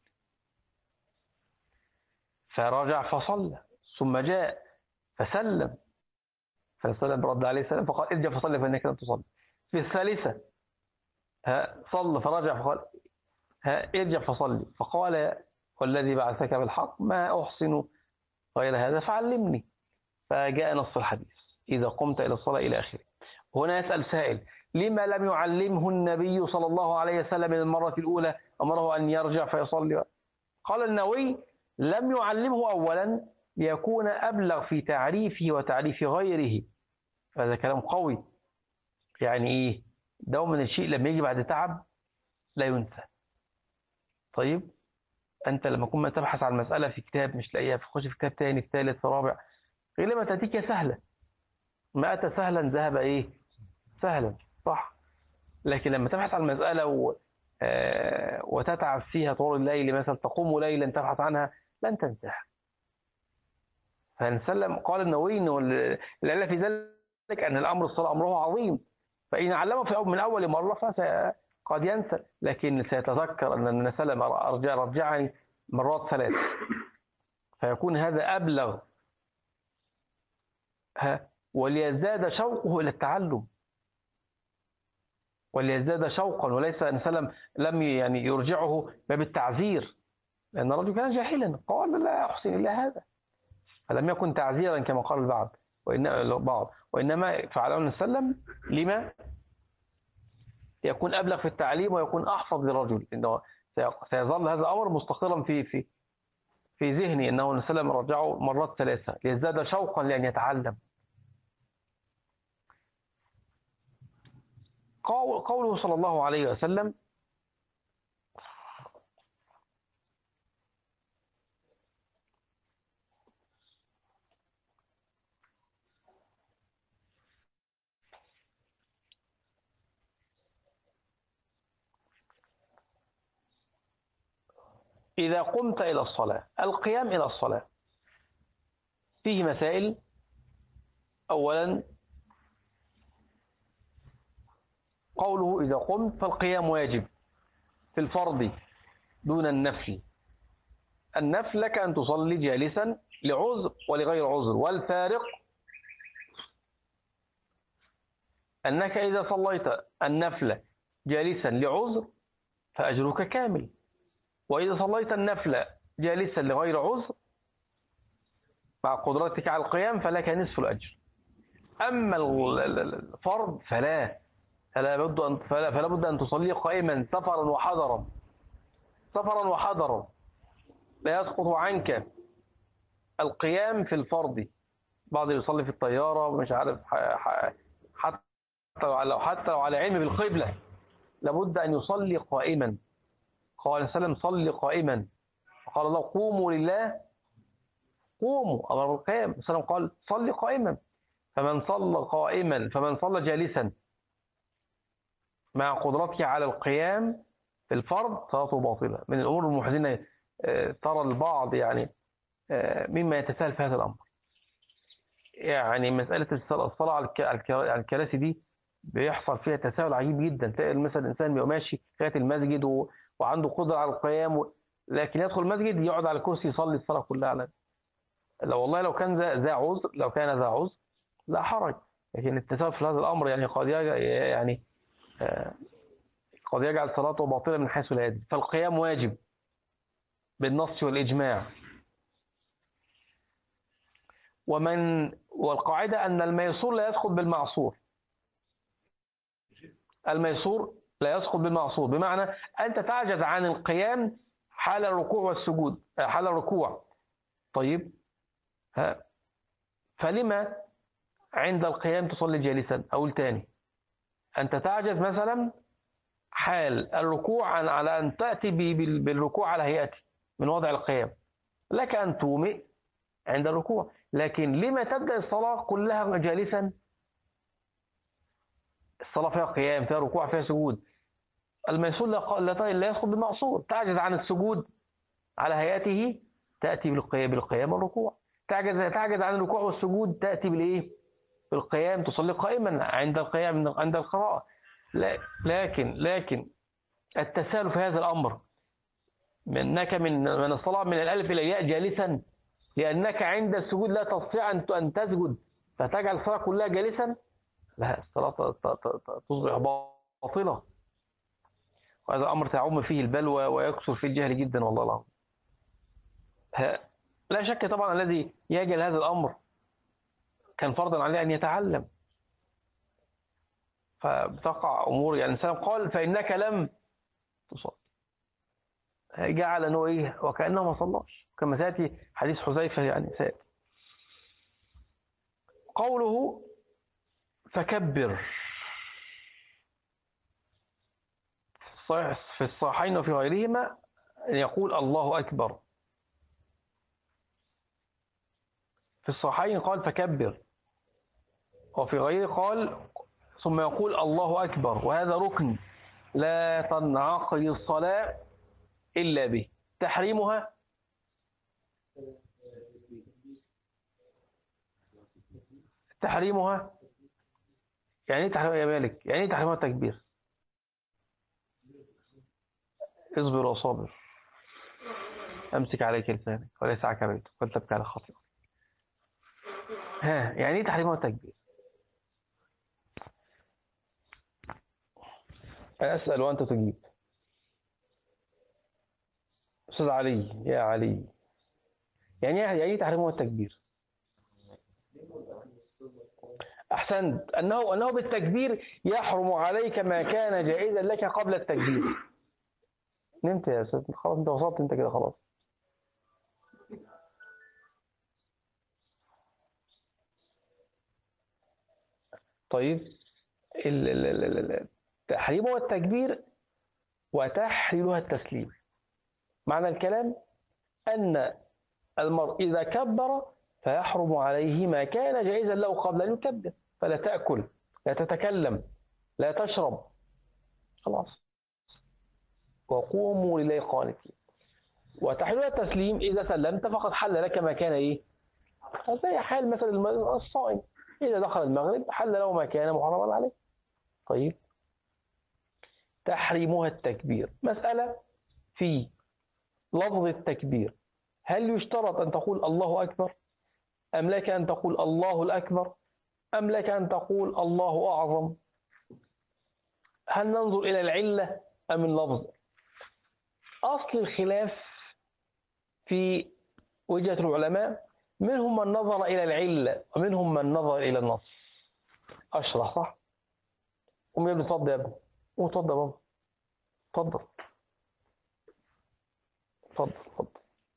فرجع فصلى ثم جاء فسلم، فسلم رد عليه السلام فقال ارجع فصلي فإنك لم تصلي. في الثالثة ها صلى فرجع فقال ها ارجع فصلي، فقال والذي بعثك بالحق ما أحسن غير هذا فعلمني. فجاء نص الحديث إذا قمت إلى الصلاة إلى آخره. هنا يسأل سائل لما لم يعلمه النبي صلى الله عليه وسلم من المرة الأولى أمره أن يرجع فيصلي؟ قال النووي لم يعلمه أولا ليكون أبلغ في تعريفه وتعريف غيره. هذا كلام قوي. يعني إيه؟ دوما الشيء لما يجي بعد تعب لا ينسى. طيب أنت لما كنت تبحث عن مسألة في كتاب مش لاقيها فتخش في كتاب تاني في ثالث في رابع، غير ما تأتيك سهلة. ما أتى سهلا ذهب إيه؟ سهلا، صح. لكن لما تبحث عن مسألة و... آه... وتتعب فيها طول الليل، مثلا تقوم ليلا تبحث عنها لن تنساها. فنسلم قال النووي إنه العلة في ذلك أن الأمر الصلاة أمره عظيم، فإن علمه في من أول مرة فقد ينسى، لكن سيتذكر أن النبي صلى الله عليه وسلم أرجع رجعني مرات ثلاث، فيكون هذا أبلغ ها وليزداد شوقه إلى التعلم، وليزداد شوقا، وليس أن سلم لم يعني يرجعه باب التعذير، لأن الرجل كان جاهلا قال لا أحسن إلا هذا، فلم يكن تعذيرا كما قال البعض وإن بعض، وإنما فعله النبي صلى الله عليه وسلم لما يكون أبلغ في التعليم ويكون أحفظ للرجل، إنه سيظل هذا الأمر مستقرا في في في ذهني أنه النبي صلى الله عليه وسلم رجعه مرات ثلاثة ليزداد شوقا لأن يتعلم. قوله صلى الله عليه وسلم إذا قمت إلى الصلاة، القيام إلى الصلاة فيه مسائل. أولا قوله إذا قمت، فالقيام واجب في الفرض دون النفل. النفل لك أن تصلي جالسا لعذر ولغير عذر، والفارق أنك إذا صليت النفل جالسا لعذر فأجرك كامل، وإذا صليت النفل جالسا لغير عذر مع قدرتك على القيام فلك نصف الأجر. أما الفرض فلا فلا بد أن فلا, فلا بد أن تصلي قائما سفرا وحضرا سفرا وحضرا لا يسقط عنك القيام في الفرض. بعض يصلي في الطيارة مش عارف، حتى لو حتى لو على علم بالقبلة لابد أن يصلي قائما. قال عليه وسلم صلي قائما، قال الله قوموا لله، قوموا أمر القيام. وسلم قال صلي قائما، فمن صلى قائما فمن صلى جالسا مع قدرته على القيام في الفرض صلاته باطلة. من الأمور المحزنة ترى البعض يعني مما يتساهل في هذا الأمر. يعني مسألة الصلاة على الكراسي دي بيحصل فيها تساهل عجيب جدا. تلاقي مثلا الإنسان بيبقى ماشي لغاية المسجد و... وعنده قدرة على القيام و... لكن يدخل المسجد يقعد على الكرسي يصلي الصلاة كلها على. لو والله لو كان ذا عذر لو كان ذا عذر لا حرج، لكن التساهل في هذا الأمر يعني قد يجعل يعني قد يجعل صلاته باطلة من حيث لا يدري. فالقيام واجب بالنص والإجماع. ومن والقاعدة أن الميسور لا يسقط بالمعصور. الميسور لا يسقط بالمعصور، بمعنى أنت تعجز عن القيام حال الركوع والسجود، حال الركوع. طيب ها فلما عند القيام تصلي جالسا؟ أو الثاني أنت تعجز مثلا حال الركوع على أن تأتي بالركوع على هيئته من وضع القيام، لك أن تومئ عند الركوع، لكن لما تبدأ الصلاة كلها جالسا؟ الصلاة فيها قيام، فيها ركوع، فيها سجود. الميسور لا يسقط بالمعصور. تعجز عن السجود على هيئته تأتي بالقيام بالقيام والركوع. تعجز تعجز عن الركوع والسجود تأتي بالإيه؟ بالقيام، تصلي قائما عند القيام عند القراءة. لكن لكن التساهل في هذا الأمر منك من من الصلاة من الألف إلى الياء جالسا، لأنك عند السجود لا تستطيع أن تسجد فتجعل الصلاة كلها جالسا، لا، الصلاة تصبح باطلة. وهذا الأمر تعم فيه البلوى ويكثر فيه الجهل جدا والله العظيم. لا شك طبعا الذي يجهل هذا الأمر كان فرضا عليه أن يتعلم، فبتقع أمور. يعني الإنسان قال فإنك لم تصل، جعل أنه إيه وكأنه ما صلاش، كما سيأتي حديث حذيفة يعني سيأتي. قوله فكبر في الصحيحين وفي غيرهما أن يقول الله أكبر. في الصحيحين قال فكبر، وفي غيره قال ثم يقول الله أكبر، وهذا ركن لا تنعقد الصلاة إلا به. تحريمها تحريمها يعني ايه تحريمها يا مالك؟ يعني ايه تحريمها التكبير؟ اصبر وصابر، امسك عليك لسانك وليس عكبيتك وتبكي على خطيئتك. ها يعني ايه تحريمها التكبير؟ أسأل وأنت تجيب. أستاذ علي، يا علي، يعني يعني ايه تحريمها التكبير؟ أحسنت، أنه أنه بالتكبير يحرم عليك ما كان جائزا لك قبل التكبير. نمت يا أستاذ؟ خلاص أنت وصلت أنت كده خلاص. طيب تحريمها التكبير وتحليلها التسليم. معنى الكلام أن المرء إذا كبر فيحرم عليه ما كان جائزا له قبل أن يكبر، فلا تأكل، لا تتكلم، لا تشرب، خلاص. وقوموا لله قانتين. وتحليل التسليم إذا سلمت فقد حل لك ما كان إيه؟ زي حال مثل الصائم إذا دخل المغرب حل له ما كان محرما عليه. طيب، تحريمها التكبير. مسألة في لفظ التكبير، هل يشترط أن تقول الله أكبر، أم لك أن تقول الله الأكبر، أم لك أن تقول الله أعظم؟ هل ننظر إلى العلة أم اللفظ؟ أصل الخلاف في وجهة العلماء، منهم من نظر إلى العلة ومنهم من نظر إلى النص. أشرح صح؟ قوم يا ابني اتفضل، يا ابني قوم اتفضل يا بابا، اتفضل اتفضل اتفضل.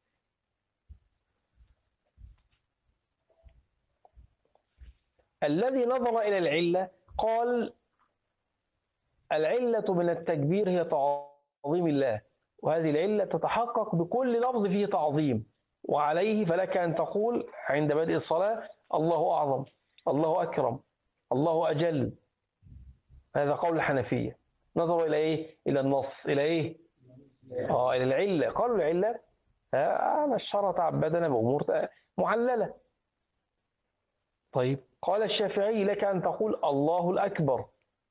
الذي نظر إلى العلة قال العلة من التكبير هي تعظيم الله، وهذه العلة تتحقق بكل لفظ فيه تعظيم، وعليه فلك أن تقول عند بدء الصلاة الله أعظم، الله أكرم، الله أجل. هذا قول الحنفية. نظروا إلى إيه؟ إلى النص. إلى إيه؟ آه إلى العلة. قالوا العلة أنا الشرع تعبدنا بأمور معللة. طيب، قال الشافعي لك أن تقول الله الأكبر،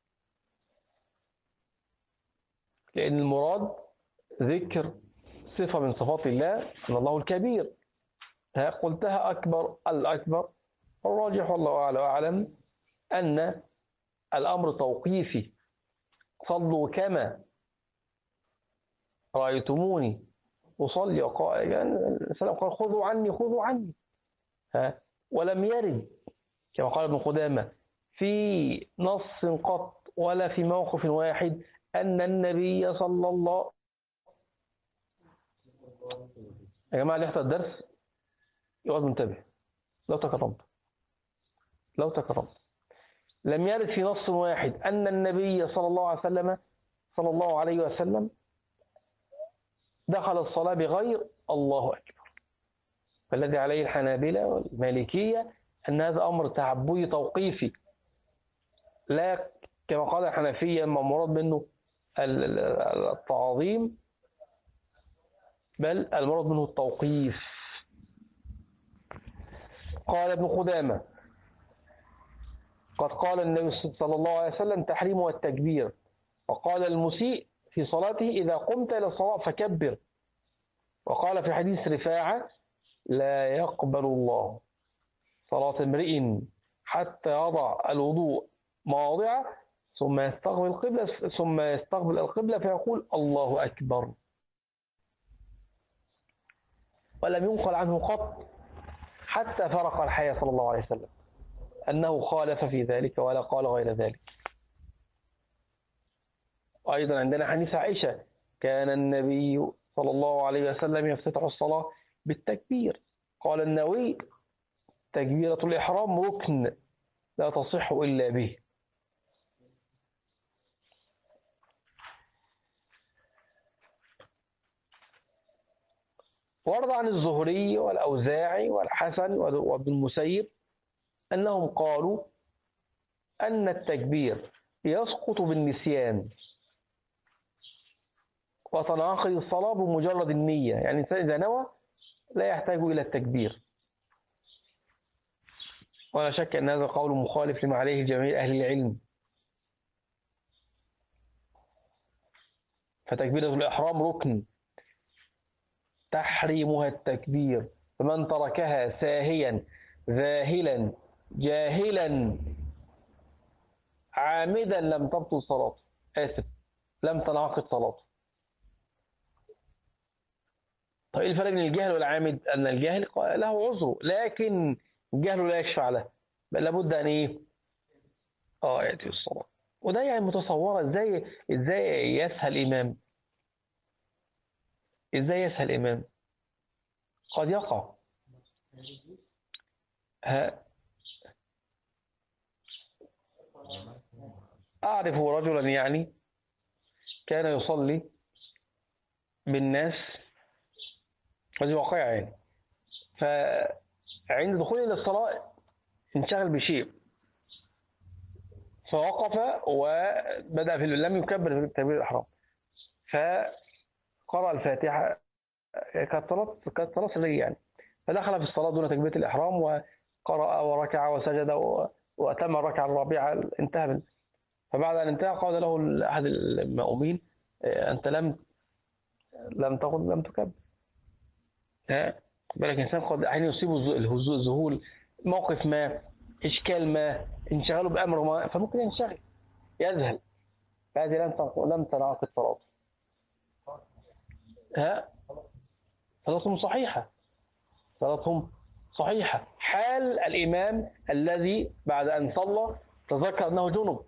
لأن المراد ذكر صفة من صفات الله أن الله الكبير. ها قلتها أكبر الأكبر، الراجح والله أعلى وأعلم أن الأمر توقيفي. صلوا كما رأيتموني أصلي، وقال يعني قال خذوا عني خذوا عني. ها ولم يرد كما قال ابن قدامة في نص قط ولا في موقف واحد أن النبي صلى الله. يا جماعة اللي يحضر الدرس يقعد منتبه لو تكرمت، لو تكرمت. لم يرد في نص واحد أن النبي صلى الله عليه وسلم صلى الله عليه وسلم دخل الصلاة بغير الله أكبر. فالذي عليه الحنابلة والمالكية أن هذا أمر تعبدي توقيفي، لا كما قال الحنفية ما مراد منه التعظيم، بل المراد منه التوقيف. قال ابن قدامة قد قال النبي صلى الله عليه وسلم تحريم والتكبير، وقال المسيء في صلاته إذا قمت إلى الصلاة فكبر. وقال في حديث رفاعة لا يقبل الله صلاة امرئ حتى يضع الوضوء مواضعه ثم يستقبل القبلة ثم يستقبل القبلة فيقول الله أكبر. ولم ينقل عنه قط حتى فرق الحياة صلى الله عليه وسلم أنه خالف في ذلك ولا قال غير ذلك. أيضا عندنا حديث عائشة كان النبي صلى الله عليه وسلم يفتتح الصلاة بالتكبير. قال النووي تكبيرة الإحرام ركن لا تصح إلا به. ورد عن الزهري والأوزاعي والحسن وابن المسيب أنهم قالوا أن التكبير يسقط بالنسيان وتنعقد الصلاة بمجرد النية، يعني إذا نوى لا يحتاج إلى التكبير. ولا شك أن هذا قول مخالف لما عليه جميع أهل العلم. فتكبيرة الإحرام ركن تحريمها التكبير، فمن تركها ساهيا ذاهلا جاهلا عامدا لم تبطل صلاته، آسف لم تنعقد صلاته. طيب ايه الفرق بين الجاهل والعامد؟ أن الجاهل له عذر لكن الجهل لا يشفع له، بل لابد أن إيه؟ آه يأتي الصلاة. وده يعني متصورة إزاي إزاي يسهل إمام، إزاي يسهل إمام قد يقع. ها أعرف رجلا يعني كان يصلي بالناس، هذه واقعة يعني، فعند دخوله إلى الصلاة انشغل بشيء فوقف وبدأ في لم يكبر في تكبير الإحرام، فقرأ الفاتحة كانت صلاة كانت صلاة سرية يعني. فدخل في الصلاة دون تكبيرة الإحرام وقرأ وركع وسجد و- وأتم الركعة الرابعة انتهى من. فبعد أن انتهى قال له أحد المأمومين آه، أنت لم لم تقل لم تكبر. ها، بالك إنسان قد أحيانا يصيبه الذ- الهزو- الذهول، موقف ما، إشكال ما، انشغاله بأمر ما، فممكن ينشغل يذهل. فهذه لم تنق- لم تنعقد صلاته. ها، صلاتهم صحيحة، صلاتهم صحيحة حال الإمام الذي بعد أن صلى تذكر أنه جنب،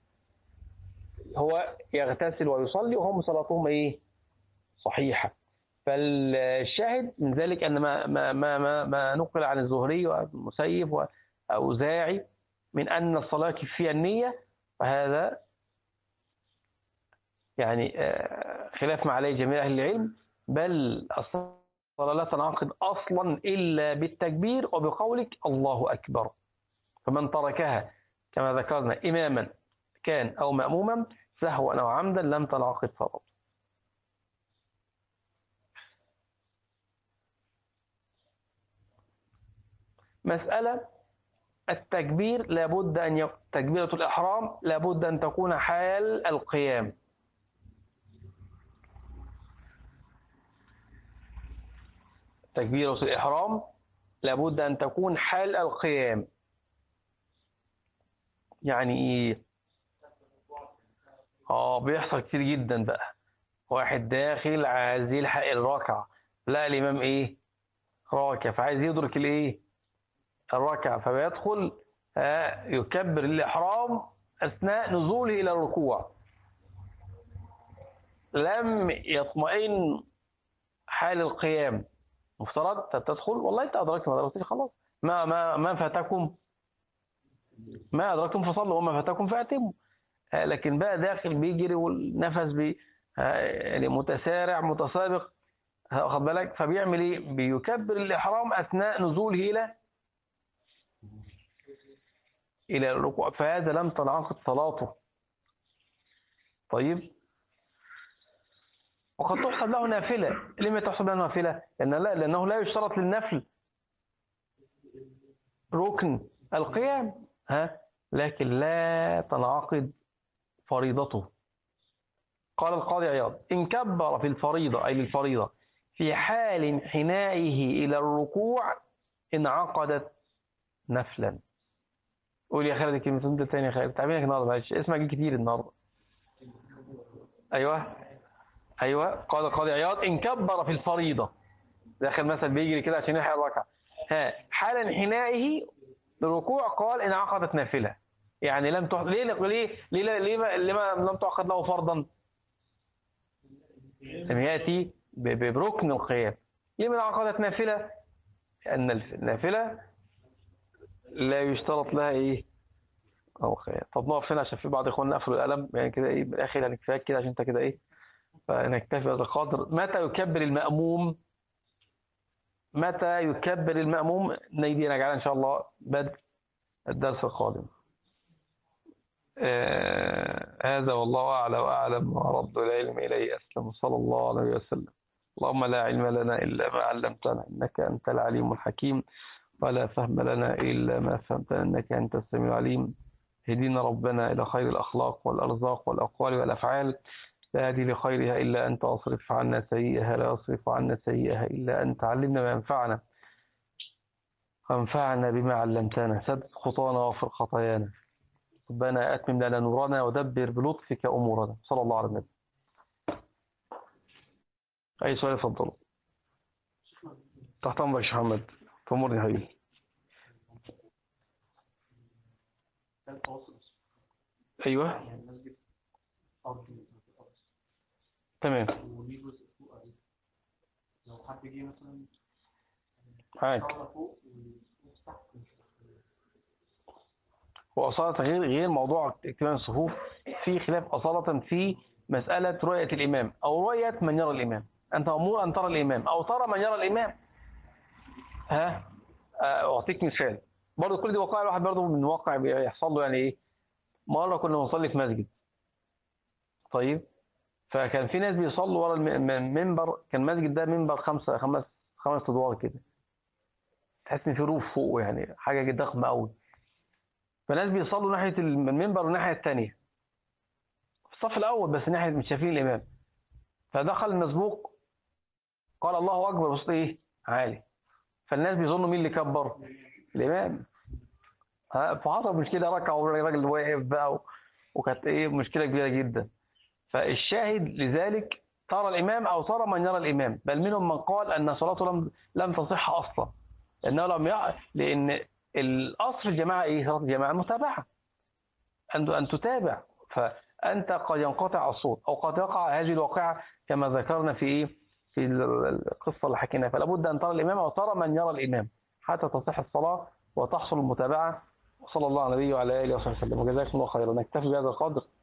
هو يغتسل ويصلي وهم صلاتهم إيه؟ صحيحة. فالشاهد من ذلك أن ما ما ما ما, ما نقل عن الزهري والمسيب وأوزاعي من أن الصلاة فيها النية، فهذا يعني آه، خلاف ما عليه جميع أهل العلم، بل الصلاة لا تنعقد أصلا إلا بالتكبير وبقولك الله أكبر. فمن تركها كما ذكرنا إماما كان أو مأموما سهوا أو عمدا لم تنعقد صلاته. مسألة التكبير لابد أن يك... تكبيرة الإحرام لابد أن تكون حال القيام. تكبيرة الإحرام لابد أن تكون حال القيام. يعني إيه؟ آه بيحصل كتير جدا بقى، واحد داخل عايز يلحق الركعة، لا الإمام إيه؟ راكع، فعايز يدرك الإيه؟ الركعة، فبيدخل آه يكبر الإحرام أثناء نزوله إلى الركوع، لم يطمئن حال القيام. مفترض تدخل والله انت ادركت ما ادركتش خلاص، ما ما ما فاتكم ما ادركتم فصلوا وما فاتكم فاتموا. آه، لكن بقى داخل بيجري والنفس بي آه، يعني متسارع متسابق، آه، واخد بالك، فبيعمل ايه؟ بيكبر الاحرام اثناء نزوله الى الى الركوع، فهذا لم تنعقد صلاته. طيب، وقد تحسب له نافله. لما تحسب له نافله؟ لان لا لانه لا يشترط للنفل ركن القيام، ها، لكن لا تنعقد فريضته. قال القاضي عياض إن كبر في الفريضة أي للفريضة في حال انحنائه إلى الركوع انعقدت نفلا. قول يا خالد الكلمتين دول تاني يا خالد، تعبينك النهارده معلش، اسمك كتير النهارده. ايوه ايوه، قال القاضي عياض إن كبر في الفريضة، داخل مثلا بيجري كده عشان يلحق الركعة، ها، حال انحنائه للركوع قال انعقدت نافلة. يعني لم تح... ليه ليه ليه ليه, ليه ما لم تعقد له فرضا؟ لم يأتي ب- ب- بركن القيام. ليه من عقدت نافلة؟ لأن النافلة لا يشترط لها إيه؟ أو خيام. طب نقف هنا عشان في بعض إخواننا قفلوا القلم يعني كده إيه بالآخر، يعني كفاية كده عشان أنت كده إيه، فنكتفي بهذا القدر. متى يكبر المأموم؟ متى يكبر المأموم؟ نيجي نجعلها إن شاء الله بدء الدرس القادم. آه هذا والله أعلى وأعلم، ورد العلم إليه أسلم، صلى الله عليه وسلم. اللهم لا علم لنا إلا ما علمتنا إنك أنت العليم الحكيم، ولا فهم لنا إلا ما فهمتنا إنك أنت السميع العليم. اهدنا ربنا إلى خير الأخلاق والأرزاق والأقوال والأفعال، لا هادي لخيرها إلا أنت، واصرف عنا سيئها لا يصرف عنا سيئها إلا أنت. علمنا ما ينفعنا وانفعنا بما علمتنا، سدد خطانا واغفر خطايانا، ربنا أتمم لنا نورنا ودبر بلطفك أمورنا. صلى الله على النبي. أي سؤال يفضلوا. تحت أمرك يا محمد، تأمرني حبيبي. أيوه تمام معاك. وأصالة غير غير موضوع اكتمال الصفوف، في خلاف أصالة في مسألة رؤية الإمام أو رؤية من يرى الإمام. أنت مأمور أن ترى الإمام أو ترى من يرى الإمام. ها، أعطيك مثال برضه، كل دي وقائع الواحد برضه من واقع بيحصل له. يعني إيه، مرة كنا بنصلي في مسجد، طيب، فكان في ناس بيصلوا ورا الم- المنبر، كان المسجد ده منبر خمسة خمس خمس ادوار كده، تحس ان في روف فوق، يعني حاجه ضخمه قوي. فناس بيصلوا ناحيه المنبر والناحيه الثانيه في الصف الاول، بس ناحيه مش شايفين الامام. فدخل المسبوق قال الله اكبر بصوت ايه عالي، فالناس بيظنوا مين اللي كبر؟ الامام. ها، فحصل مشكله، ركع والراجل واقف بقى و- وكانت ايه مشكله كبيره جدا. فالشاهد لذلك ترى الامام او ترى من يرى الامام، بل منهم من قال ان صلاته لم لم تصح اصلا، لانه لم يع... لان الاصل في الجماعه ايه؟ صلاه الجماعه المتابعه، ان ان تتابع. فانت قد ينقطع الصوت او قد يقع هذه الواقعه كما ذكرنا في ايه، في القصه اللي حكيناها. فلا بد ان ترى الامام او ترى من يرى الامام حتى تصح الصلاه وتحصل المتابعه. وصلى الله على النبي وعلى اله وصحبه وسلم، وجزاكم الله خيرا. نكتفي بهذا القدر.